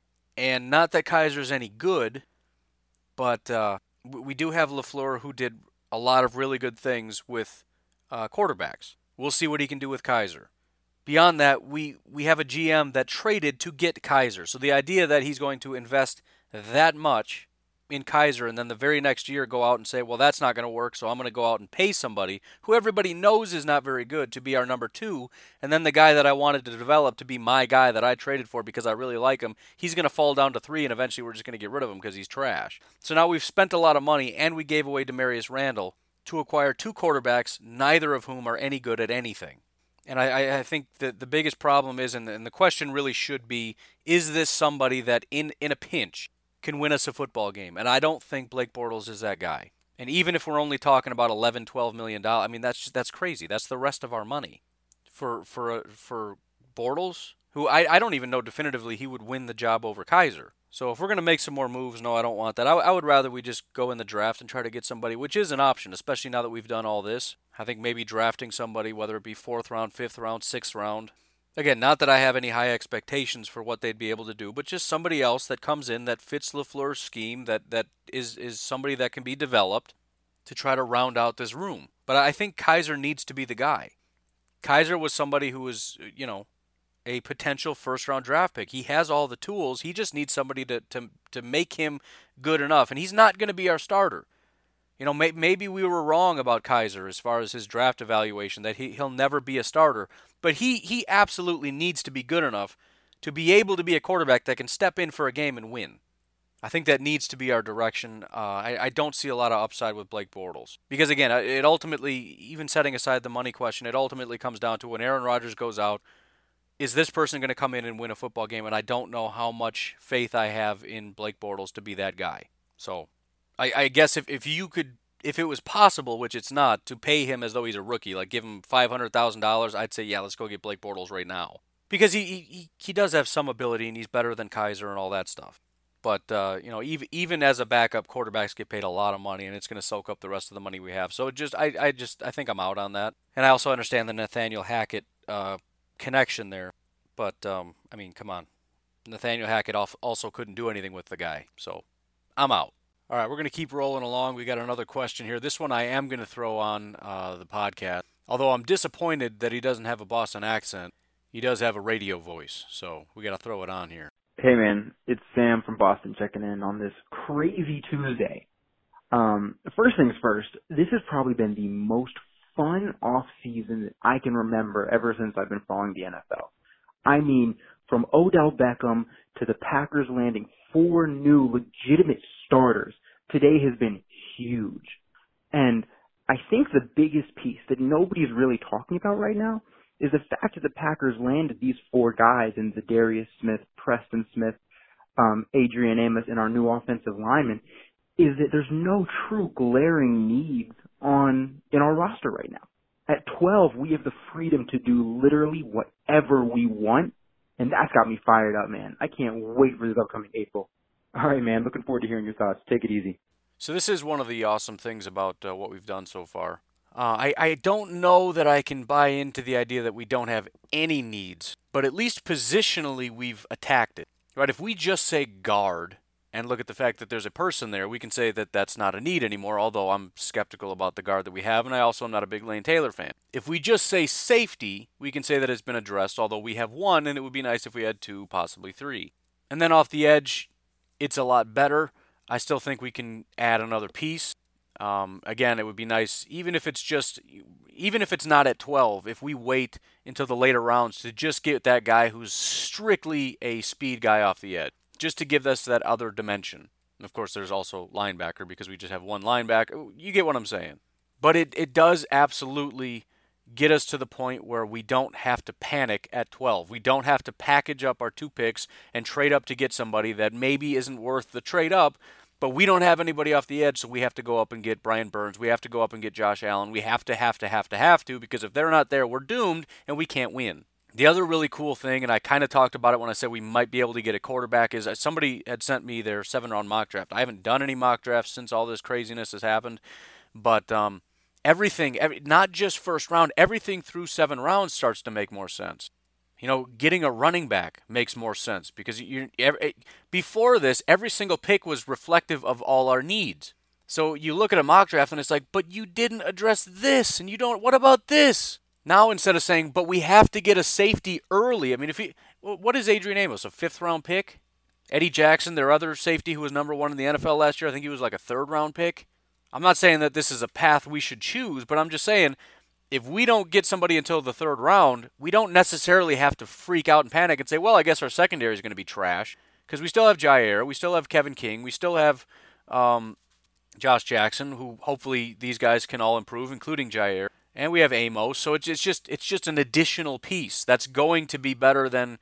And not that Kizer's any good, but we do have LaFleur, who did a lot of really good things with quarterbacks. We'll see what he can do with Kizer. Beyond that, we have a GM that traded to get Kizer. So the idea that he's going to invest that much in Kizer and then the very next year go out and say, well, that's not going to work, so I'm going to go out and pay somebody who everybody knows is not very good to be our number two, and then the guy that I wanted to develop to be my guy that I traded for because I really like him, he's going to fall down to 3, and eventually we're just going to get rid of him because he's trash. So now we've spent a lot of money, and we gave away Demarius Randall to acquire 2 quarterbacks, neither of whom are any good at anything. And I think that the biggest problem is, and the question really should be, is this somebody that in a pinch can win us a football game? And I don't think Blake Bortles is that guy. And even if we're only talking about $11-12 million, I mean, that's crazy. That's the rest of our money for Bortles, who I don't even know definitively he would win the job over Kizer. So if we're going to make some more moves, no, I don't want that. I would rather we just go in the draft and try to get somebody, which is an option, especially now that we've done all this. I think maybe drafting somebody, whether it be 4th round, 5th round, 6th round. Again, not that I have any high expectations for what they'd be able to do, but just somebody else that comes in that fits LaFleur's scheme, that is somebody that can be developed to try to round out this room. But I think Kizer needs to be the guy. Kizer was somebody who was, a potential first-round draft pick. He has all the tools. He just needs somebody to make him good enough. And he's not going to be our starter. Maybe we were wrong about Kizer as far as his draft evaluation, that he'll never be a starter. But he absolutely needs to be good enough to be able to be a quarterback that can step in for a game and win. I think that needs to be our direction. I don't see a lot of upside with Blake Bortles. Because, again, it ultimately, even setting aside the money question, it ultimately comes down to when Aaron Rodgers goes out, is this person going to come in and win a football game? And I don't know how much faith I have in Blake Bortles to be that guy. So I guess if it was possible, which it's not, to pay him as though he's a rookie, like give him $500,000, I'd say, yeah, let's go get Blake Bortles right now. Because he does have some ability, and he's better than Kizer and all that stuff. But, even as a backup, quarterbacks get paid a lot of money, and it's going to soak up the rest of the money we have. So I think I'm out on that. And I also understand the Nathaniel Hackett connection there. But, come on. Nathaniel Hackett also couldn't do anything with the guy. So I'm out. All right, we're going to keep rolling along. We got another question here. This one I am going to throw on the podcast. Although I'm disappointed that he doesn't have a Boston accent, he does have a radio voice. So we got to throw it on here. Hey, man, it's Sam from Boston checking in on this crazy Tuesday. First things first, this has probably been the most fun off-season that I can remember ever since I've been following the NFL. I mean, from Odell Beckham to the Packers landing 4 new legitimate starters today has been huge. And I think the biggest piece that nobody's really talking about right now is the fact that the Packers landed these 4 guys in Zadarius Smith, Preston Smith, Adrian Amos, and our new offensive lineman, is that there's no true glaring needs in our roster right now. At 12, we have the freedom to do literally whatever we want, and that's got me fired up, man. I can't wait for this upcoming April. All right, man, looking forward to hearing your thoughts. Take it easy. So this is one of the awesome things about what we've done so far. I don't know that I can buy into the idea that we don't have any needs, but at least positionally we've attacked it. Right? If we just say guard and look at the fact that there's a person there, we can say that that's not a need anymore, although I'm skeptical about the guard that we have, and I also am not a big Lane Taylor fan. If we just say safety, we can say that it's been addressed, although we have 1, and it would be nice if we had 2, possibly 3. And then off the edge, it's a lot better. I still think we can add another piece. Again, it would be nice, even if it's not at 12, if we wait until the later rounds to just get that guy who's strictly a speed guy off the edge, just to give us that other dimension. And of course, there's also linebacker because we just have 1 linebacker. You get what I'm saying. But it does absolutely get us to the point where we don't have to panic at 12. We don't have to package up our 2 picks and trade up to get somebody that maybe isn't worth the trade up, but we don't have anybody off the edge, so we have to go up and get Brian Burns. We have to go up and get Josh Allen. We have to, because if they're not there, we're doomed and we can't win. The other really cool thing, and I kind of talked about it when I said we might be able to get a quarterback, is somebody had sent me their 7-round mock draft. I haven't done any mock drafts since all this craziness has happened, but everything, not just first round, everything through 7 rounds starts to make more sense. You know, getting a running back makes more sense because before this, every single pick was reflective of all our needs. So you look at a mock draft and it's like, but you didn't address this, and what about this? Now instead of saying, but we have to get a safety early. I mean, what is Adrian Amos, a 5th-round pick? Eddie Jackson, their other safety who was number 1 in the NFL last year, I think he was like a 3rd-round pick. I'm not saying that this is a path we should choose, but I'm just saying, if we don't get somebody until the 3rd round, we don't necessarily have to freak out and panic and say, well, I guess our secondary is going to be trash. Because we still have Jair, we still have Kevin King, we still have Josh Jackson, who hopefully these guys can all improve, including Jair. And we have Amos, so it's just an additional piece that's going to be better than,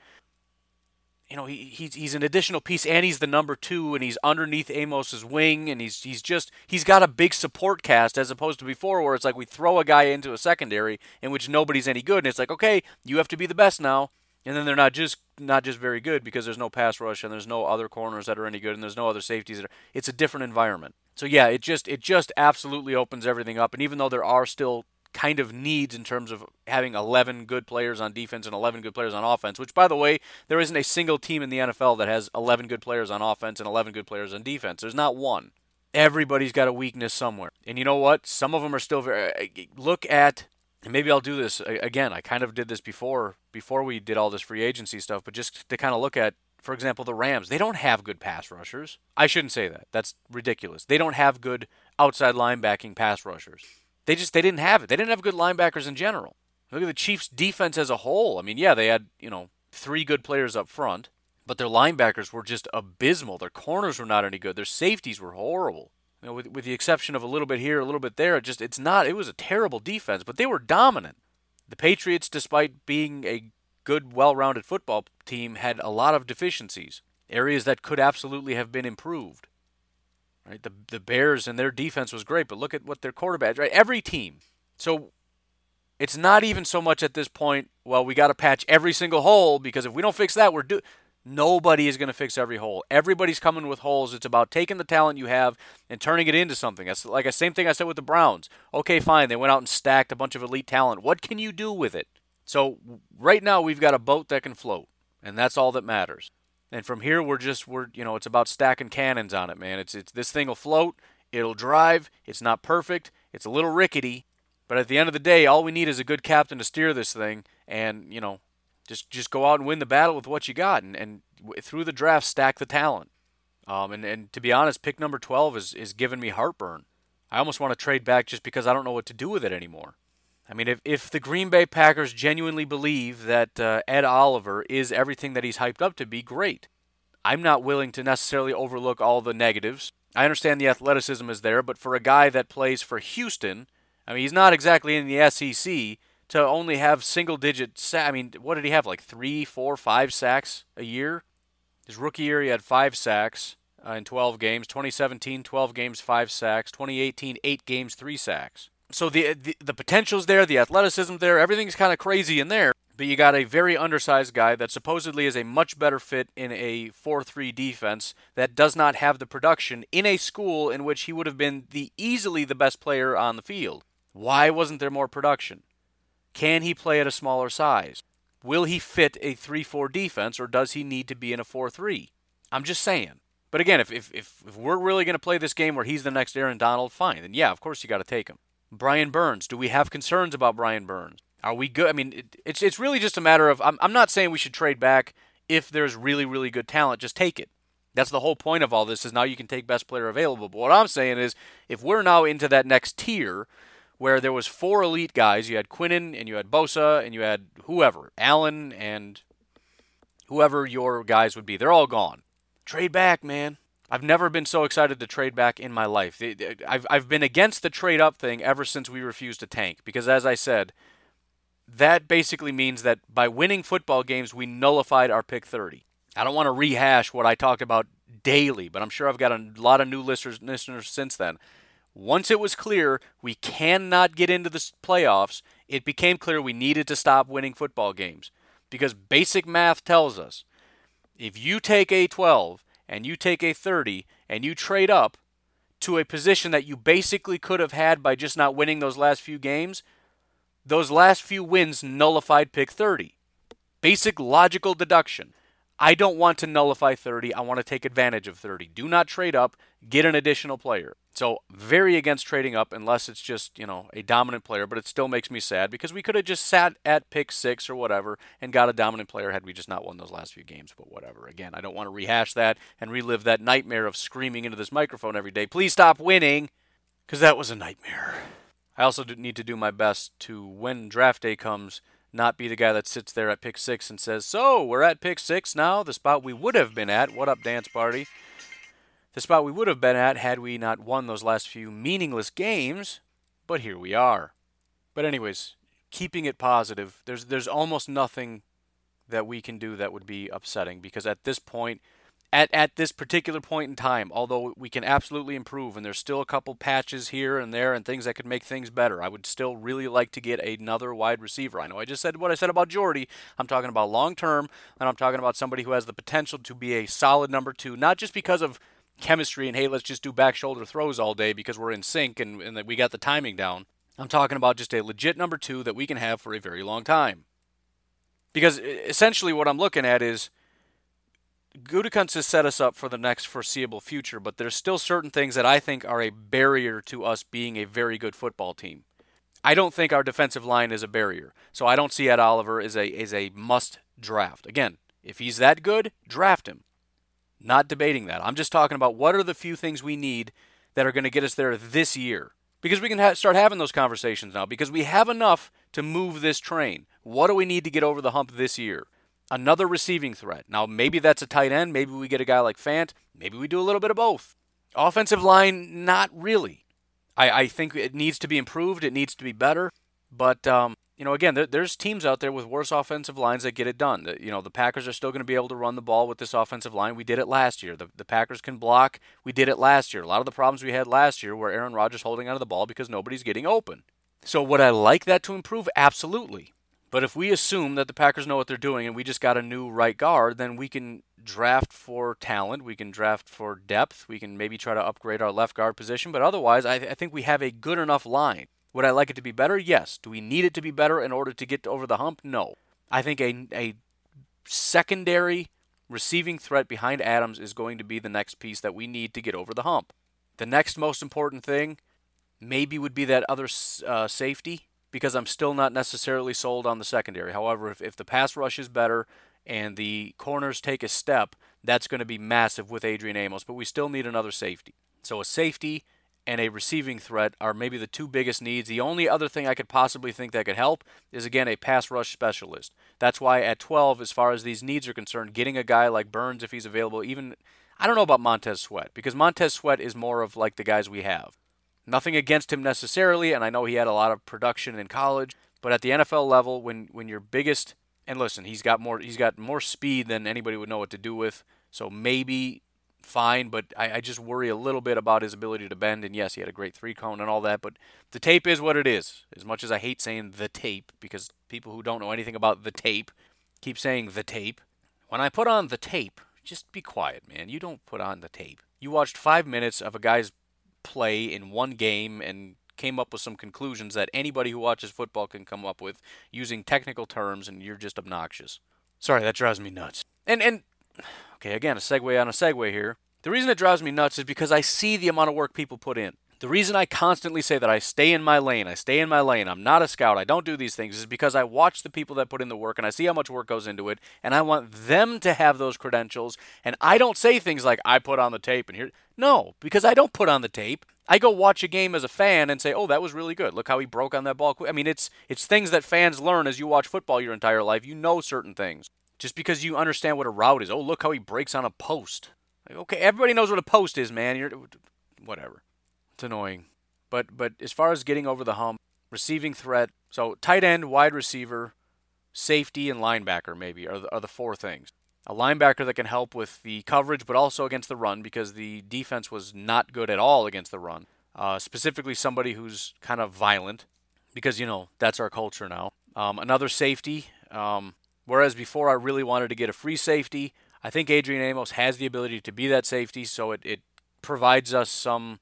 you know, he's an additional piece, and he's the number 2, and he's underneath Amos's wing, and he's got a big support cast as opposed to before where it's like we throw a guy into a secondary in which nobody's any good, and it's like, okay, you have to be the best now, and then they're not just very good because there's no pass rush and there's no other corners that are any good and there's no other safeties it's a different environment. So yeah, it just absolutely opens everything up, and even though there are still kind of needs in terms of having 11 good players on defense and 11 good players on offense, which, by the way, there isn't a single team in the NFL that has 11 good players on offense and 11 good players on defense. There's not one. Everybody's got a weakness somewhere. And you know what? Some of them are still look at, and maybe I'll do this again. I kind of did this before we did all this free agency stuff, but just to kind of look at, for example, the Rams. They don't have good pass rushers. I shouldn't say that. That's ridiculous. They don't have good outside linebacking pass rushers. They didn't have it. They didn't have good linebackers in general. Look at the Chiefs' defense as a whole. I mean, yeah, they had, 3 good players up front, but their linebackers were just abysmal. Their corners were not any good. Their safeties were horrible. With the exception of a little bit here, a little bit there, it was a terrible defense, but they were dominant. The Patriots, despite being a good, well-rounded football team, had a lot of deficiencies, areas that could absolutely have been improved. Right? The Bears and their defense was great, but look at what their quarterback, right? Every team. So it's not even so much at this point, well, we got to patch every single hole because if we don't fix that, nobody is going to fix every hole. Everybody's coming with holes. It's about taking the talent you have and turning it into something. That's like the same thing I said with the Browns. Okay, fine. They went out and stacked a bunch of elite talent. What can you do with it? So right now we've got a boat that can float, and that's all that matters. And from here, it's about stacking cannons on it, man. It's this thing will float, it'll drive. It's not perfect. It's a little rickety, but at the end of the day, all we need is a good captain to steer this thing, and just go out and win the battle with what you got, and through the draft, stack the talent. And to be honest, pick number 12 is giving me heartburn. I almost want to trade back just because I don't know what to do with it anymore. I mean, if the Green Bay Packers genuinely believe that Ed Oliver is everything that he's hyped up to be, great. I'm not willing to necessarily overlook all the negatives. I understand the athleticism is there, but for a guy that plays for Houston, I mean, he's not exactly in the SEC, to only have single-digit sacks. I mean, what did he have, like 3, 4, 5 sacks a year? His rookie year, he had 5 sacks in 12 games. 2017, 12 games, 5 sacks. 2018, 8 games, 3 sacks. So the potential's there, the athleticism's there, everything's kind of crazy in there. But you got a very undersized guy that supposedly is a much better fit in a 4-3 defense that does not have the production in a school in which he would have been easily the best player on the field. Why wasn't there more production? Can he play at a smaller size? Will he fit a 3-4 defense, or does he need to be in a 4-3? I'm just saying. But again, if we're really going to play this game where he's the next Aaron Donald, fine. Then yeah, of course you got to take him. Brian Burns. Do we have concerns about Brian Burns? Are we good? I mean, it's really just a matter of, I'm not saying we should trade back if there's really, really good talent. Just take it. That's the whole point of all this, is now you can take best player available. But what I'm saying is, if we're now into that next tier where there was 4 elite guys, you had Quinnen and you had Bosa and you had whoever, Allen and whoever your guys would be, they're all gone. Trade back, man. I've never been so excited to trade back in my life. I've been against the trade up thing ever since we refused to tank, because as I said, that basically means that by winning football games, we nullified our pick 30. I don't want to rehash what I talked about daily, but I'm sure I've got a lot of new listeners since then. Once it was clear we cannot get into the playoffs, it became clear we needed to stop winning football games. Because basic math tells us, if you take a 12 and you take a 30 and you trade up to a position that you basically could have had by just not winning those last few games, those last few wins nullified pick 30. Basic logical deduction. I don't want to nullify 30. I want to take advantage of 30. Do not trade up. Get an additional player. So very against trading up unless it's just, a dominant player, but it still makes me sad because we could have just sat at pick 6 or whatever and got a dominant player had we just not won those last few games, but whatever. Again, I don't want to rehash that and relive that nightmare of screaming into this microphone every day, please stop winning, because that was a nightmare. I also need to do my best to, when draft day comes, not be the guy that sits there at pick 6 and says, so, we're at pick 6 now, the spot we would have been at. What up, dance party? The spot we would have been at had we not won those last few meaningless games, but here we are. But anyways, keeping it positive, there's almost nothing that we can do that would be upsetting, because at this point, at this particular point in time, although we can absolutely improve, and there's still a couple patches here and there and things that could make things better, I would still really like to get another wide receiver. I know I just said what I said about Jordy. I'm talking about long-term, and I'm talking about somebody who has the potential to be a solid number 2, not just because of chemistry and, hey, let's just do back shoulder throws all day because we're in sync and that we got the timing down. I'm talking about just a legit number 2 that we can have for a very long time. Because essentially what I'm looking at is Gutekunst has set us up for the next foreseeable future, but there's still certain things that I think are a barrier to us being a very good football team. I don't think our defensive line is a barrier, so I don't see Ed Oliver as a must draft. Again, if he's that good, draft him. Not debating that. I'm just talking about what are the few things we need that are going to get us there this year. Because we can start having those conversations now, because we have enough to move this train. What do we need to get over the hump this year? Another receiving threat. Now, maybe that's a tight end. Maybe we get a guy like Fant. Maybe we do a little bit of both. Offensive line, not really. I think it needs to be improved. It needs to be better. But, again, there's teams out there with worse offensive lines that get it done. The Packers are still going to be able to run the ball with this offensive line. We did it last year. The Packers can block. We did it last year. A lot of the problems we had last year were Aaron Rodgers holding onto the ball because nobody's getting open. So would I like that to improve? Absolutely. But if we assume that the Packers know what they're doing and we just got a new right guard, then we can draft for talent, we can draft for depth, we can maybe try to upgrade our left guard position, but otherwise I think we have a good enough line. Would I like it to be better? Yes. Do we need it to be better in order to get over the hump? No. I think a secondary receiving threat behind Adams is going to be the next piece that we need to get over the hump. The next most important thing maybe would be that other safety, because I'm still not necessarily sold on the secondary. However, if the pass rush is better and the corners take a step, that's going to be massive with Adrian Amos, but we still need another safety. So a safety and a receiving threat are maybe the two biggest needs. The only other thing I could possibly think that could help is, again, a pass rush specialist. That's why at 12, as far as these needs are concerned, getting a guy like Burns, if he's available, even, I don't know about Montez Sweat, because Montez Sweat is more of like the guys we have. Nothing against him necessarily, and I know he had a lot of production in college, but at the NFL level, when your biggest, and listen, he's got more speed than anybody would know what to do with, so maybe fine, but I just worry a little bit about his ability to bend, and yes, he had a great 3-cone and all that, but the tape is what it is. As much as I hate saying the tape, because people who don't know anything about the tape keep saying the tape. When I put on the tape, just be quiet, man. You don't put on the tape. You watched 5 minutes of a guy's play in one game and came up with some conclusions that anybody who watches football can come up with using technical terms, and you're just obnoxious. Sorry, that drives me nuts. And okay, again, a segue on a segue here. The reason it drives me nuts is because I see the amount of work people put in. The reason I constantly say that I stay in my lane, I'm not a scout, I don't do these things, is because I watch the people that put in the work and I see how much work goes into it, and I want them to have those credentials, and I don't say things like, I put on the tape and here. No, because I don't put on the tape. I go watch a game as a fan and say, oh, that was really good. Look how he broke on that ball. I mean, it's things that fans learn as you watch football your entire life. You know certain things. Just because you understand what a route is. Oh, look how he breaks on a post. Like, okay, everybody knows what a post is, man. Whatever. It's annoying. But as far as getting over the hump, receiving threat, so tight end, wide receiver, safety, and linebacker maybe are the four things. A linebacker that can help with the coverage, but also against the run, because the defense was not good at all against the run. Specifically somebody who's kind of violent, because, that's our culture now. Another safety, whereas before I really wanted to get a free safety, I think Adrian Amos has the ability to be that safety, so it provides us some...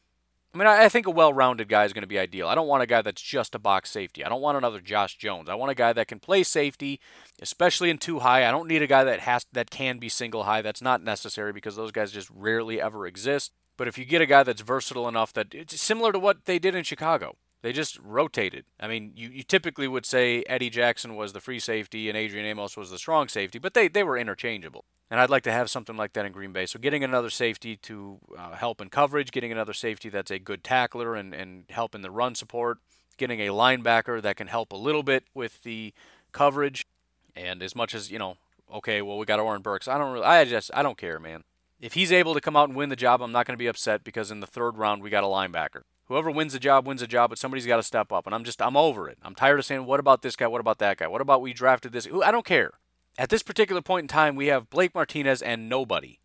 I think a well-rounded guy is going to be ideal. I don't want a guy that's just a box safety. I don't want another Josh Jones. I want a guy that can play safety, especially in two high. I don't need a guy that can be single high. That's not necessary because those guys just rarely ever exist. But if you get a guy that's versatile enough, that it's similar to what they did in Chicago. They just rotated. You typically would say Eddie Jackson was the free safety and Adrian Amos was the strong safety, but they were interchangeable. And I'd like to have something like that in Green Bay. So getting another safety to help in coverage, getting another safety that's a good tackler and help in the run support, getting a linebacker that can help a little bit with the coverage. And as much as, okay, well, we got Oren Burks. I don't care, man. If he's able to come out and win the job, I'm not going to be upset because in the third round we got a linebacker. Whoever wins the job, but somebody's got to step up. And I'm over it. I'm tired of saying, what about this guy? What about that guy? What about we drafted this? I don't care. At this particular point in time, we have Blake Martinez and nobody.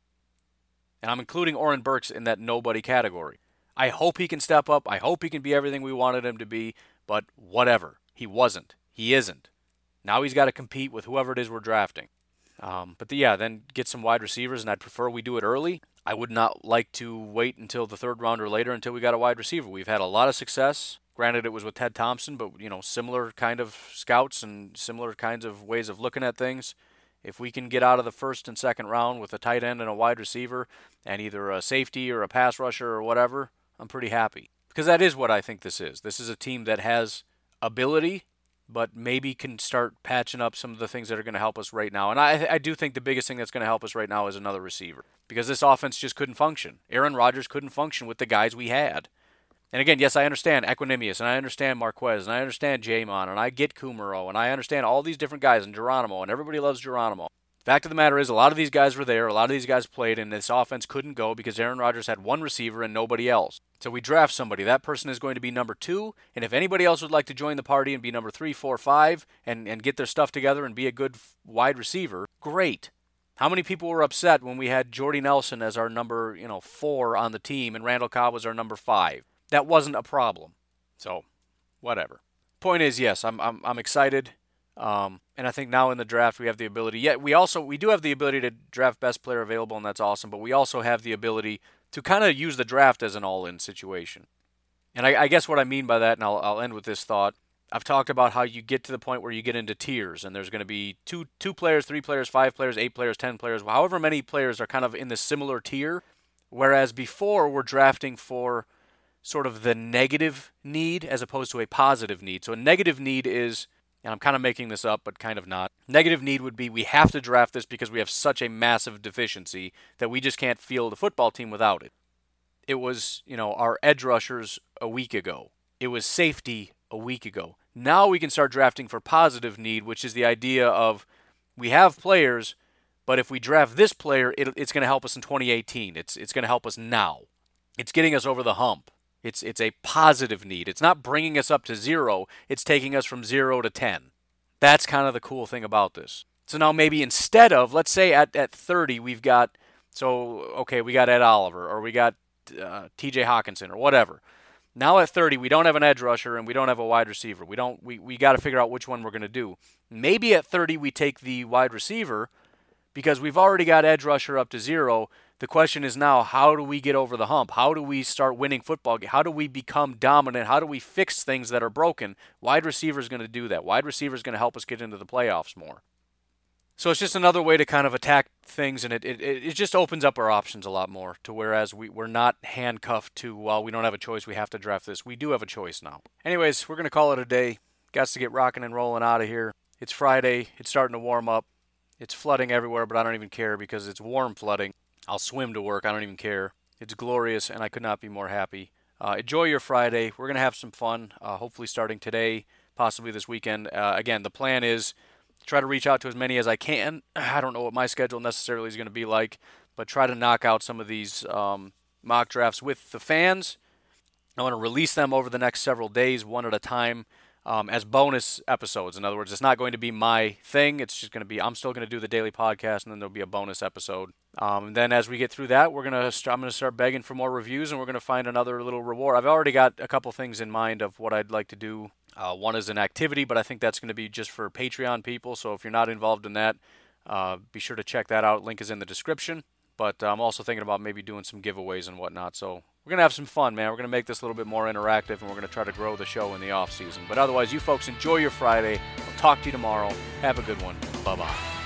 And I'm including Oren Burks in that nobody category. I hope he can step up. I hope he can be everything we wanted him to be. But whatever. He wasn't. He isn't. Now he's got to compete with whoever it is we're drafting. Then get some wide receivers, and I'd prefer we do it early. I would not like to wait until the third round or later until we got a wide receiver. We've had a lot of success. Granted, it was with Ted Thompson, but, similar kind of scouts and similar kinds of ways of looking at things. If we can get out of the first and second round with a tight end and a wide receiver and either a safety or a pass rusher or whatever, I'm pretty happy. Because that is what I think this is. This is a team that has ability, but maybe can start patching up some of the things that are going to help us right now. And I do think the biggest thing that's going to help us right now is another receiver. Because this offense just couldn't function. Aaron Rodgers couldn't function with the guys we had. And again, yes, I understand Equanimous, and I understand Marquez, and I understand Jamon, and I get Kumaro, and I understand all these different guys, and Geronimo, and everybody loves Geronimo. Fact of the matter is, a lot of these guys were there, a lot of these guys played, and this offense couldn't go because Aaron Rodgers had one receiver and nobody else. So we draft somebody. That person is going to be number 2, and if anybody else would like to join the party and be number 3, 4, 5, and get their stuff together and be a good wide receiver, great. How many people were upset when we had Jordy Nelson as our number 4 on the team and Randall Cobb was our number 5? That wasn't a problem. So, whatever. Point is, yes, I'm excited. And I think now in the draft we have the ability. Yeah, we do have the ability to draft best player available, and that's awesome. But we also have the ability to kind of use the draft as an all-in situation. And I guess what I mean by that, and I'll end with this thought. I've talked about how you get to the point where you get into tiers, and there's going to be 2 players, 3 players, 5 players, 8 players, 10 players. However many players are kind of in this similar tier. Whereas before we're drafting for sort of the negative need as opposed to a positive need. So a negative need is, and I'm kind of making this up, but kind of not. Negative need would be we have to draft this because we have such a massive deficiency that we just can't field a football team without it. It was, our edge rushers a week ago. It was safety a week ago. Now we can start drafting for positive need, which is the idea of we have players, but if we draft this player, it's going to help us in 2018. It's going to help us now. It's getting us over the hump. It's a positive need. It's not bringing us up to 0. It's taking us from 0 to 10. That's kind of the cool thing about this. So now maybe instead of, let's say at 30, we got Ed Oliver or we got TJ Hawkinson or whatever. Now at 30, we don't have an edge rusher and we don't have a wide receiver. We got to figure out which one we're going to do. Maybe at 30 we take the wide receiver because we've already got edge rusher up to 0. The question is now, how do we get over the hump? How do we start winning football games? How do we become dominant? How do we fix things that are broken? Wide receiver is going to do that. Wide receiver is going to help us get into the playoffs more. So it's just another way to kind of attack things, and it just opens up our options a lot more to whereas we're not handcuffed to, well, we don't have a choice, we have to draft this. We do have a choice now. Anyways, we're going to call it a day. Got to get rocking and rolling out of here. It's Friday. It's starting to warm up. It's flooding everywhere, but I don't even care because it's warm flooding. I'll swim to work. I don't even care. It's glorious, and I could not be more happy. Enjoy your Friday. We're going to have some fun, hopefully starting today, possibly this weekend. Again, the plan is try to reach out to as many as I can. I don't know what my schedule necessarily is going to be like, but try to knock out some of these mock drafts with the fans. I want to release them over the next several days, one at a time, as bonus episodes. In other words, it's not going to be my thing. It's just going to be, I'm still going to do the daily podcast, and then there'll be a bonus episode. And then as we get through that, I'm going to start begging for more reviews, and we're going to find another little reward. I've already got a couple things in mind of what I'd like to do. One is an activity, but I think that's going to be just for Patreon people. So if you're not involved in that, be sure to check that out. Link is in the description. But I'm also thinking about maybe doing some giveaways and whatnot. So we're going to have some fun, man. We're going to make this a little bit more interactive, and we're going to try to grow the show in the off season. But otherwise, you folks enjoy your Friday. I'll talk to you tomorrow. Have a good one. Bye-bye.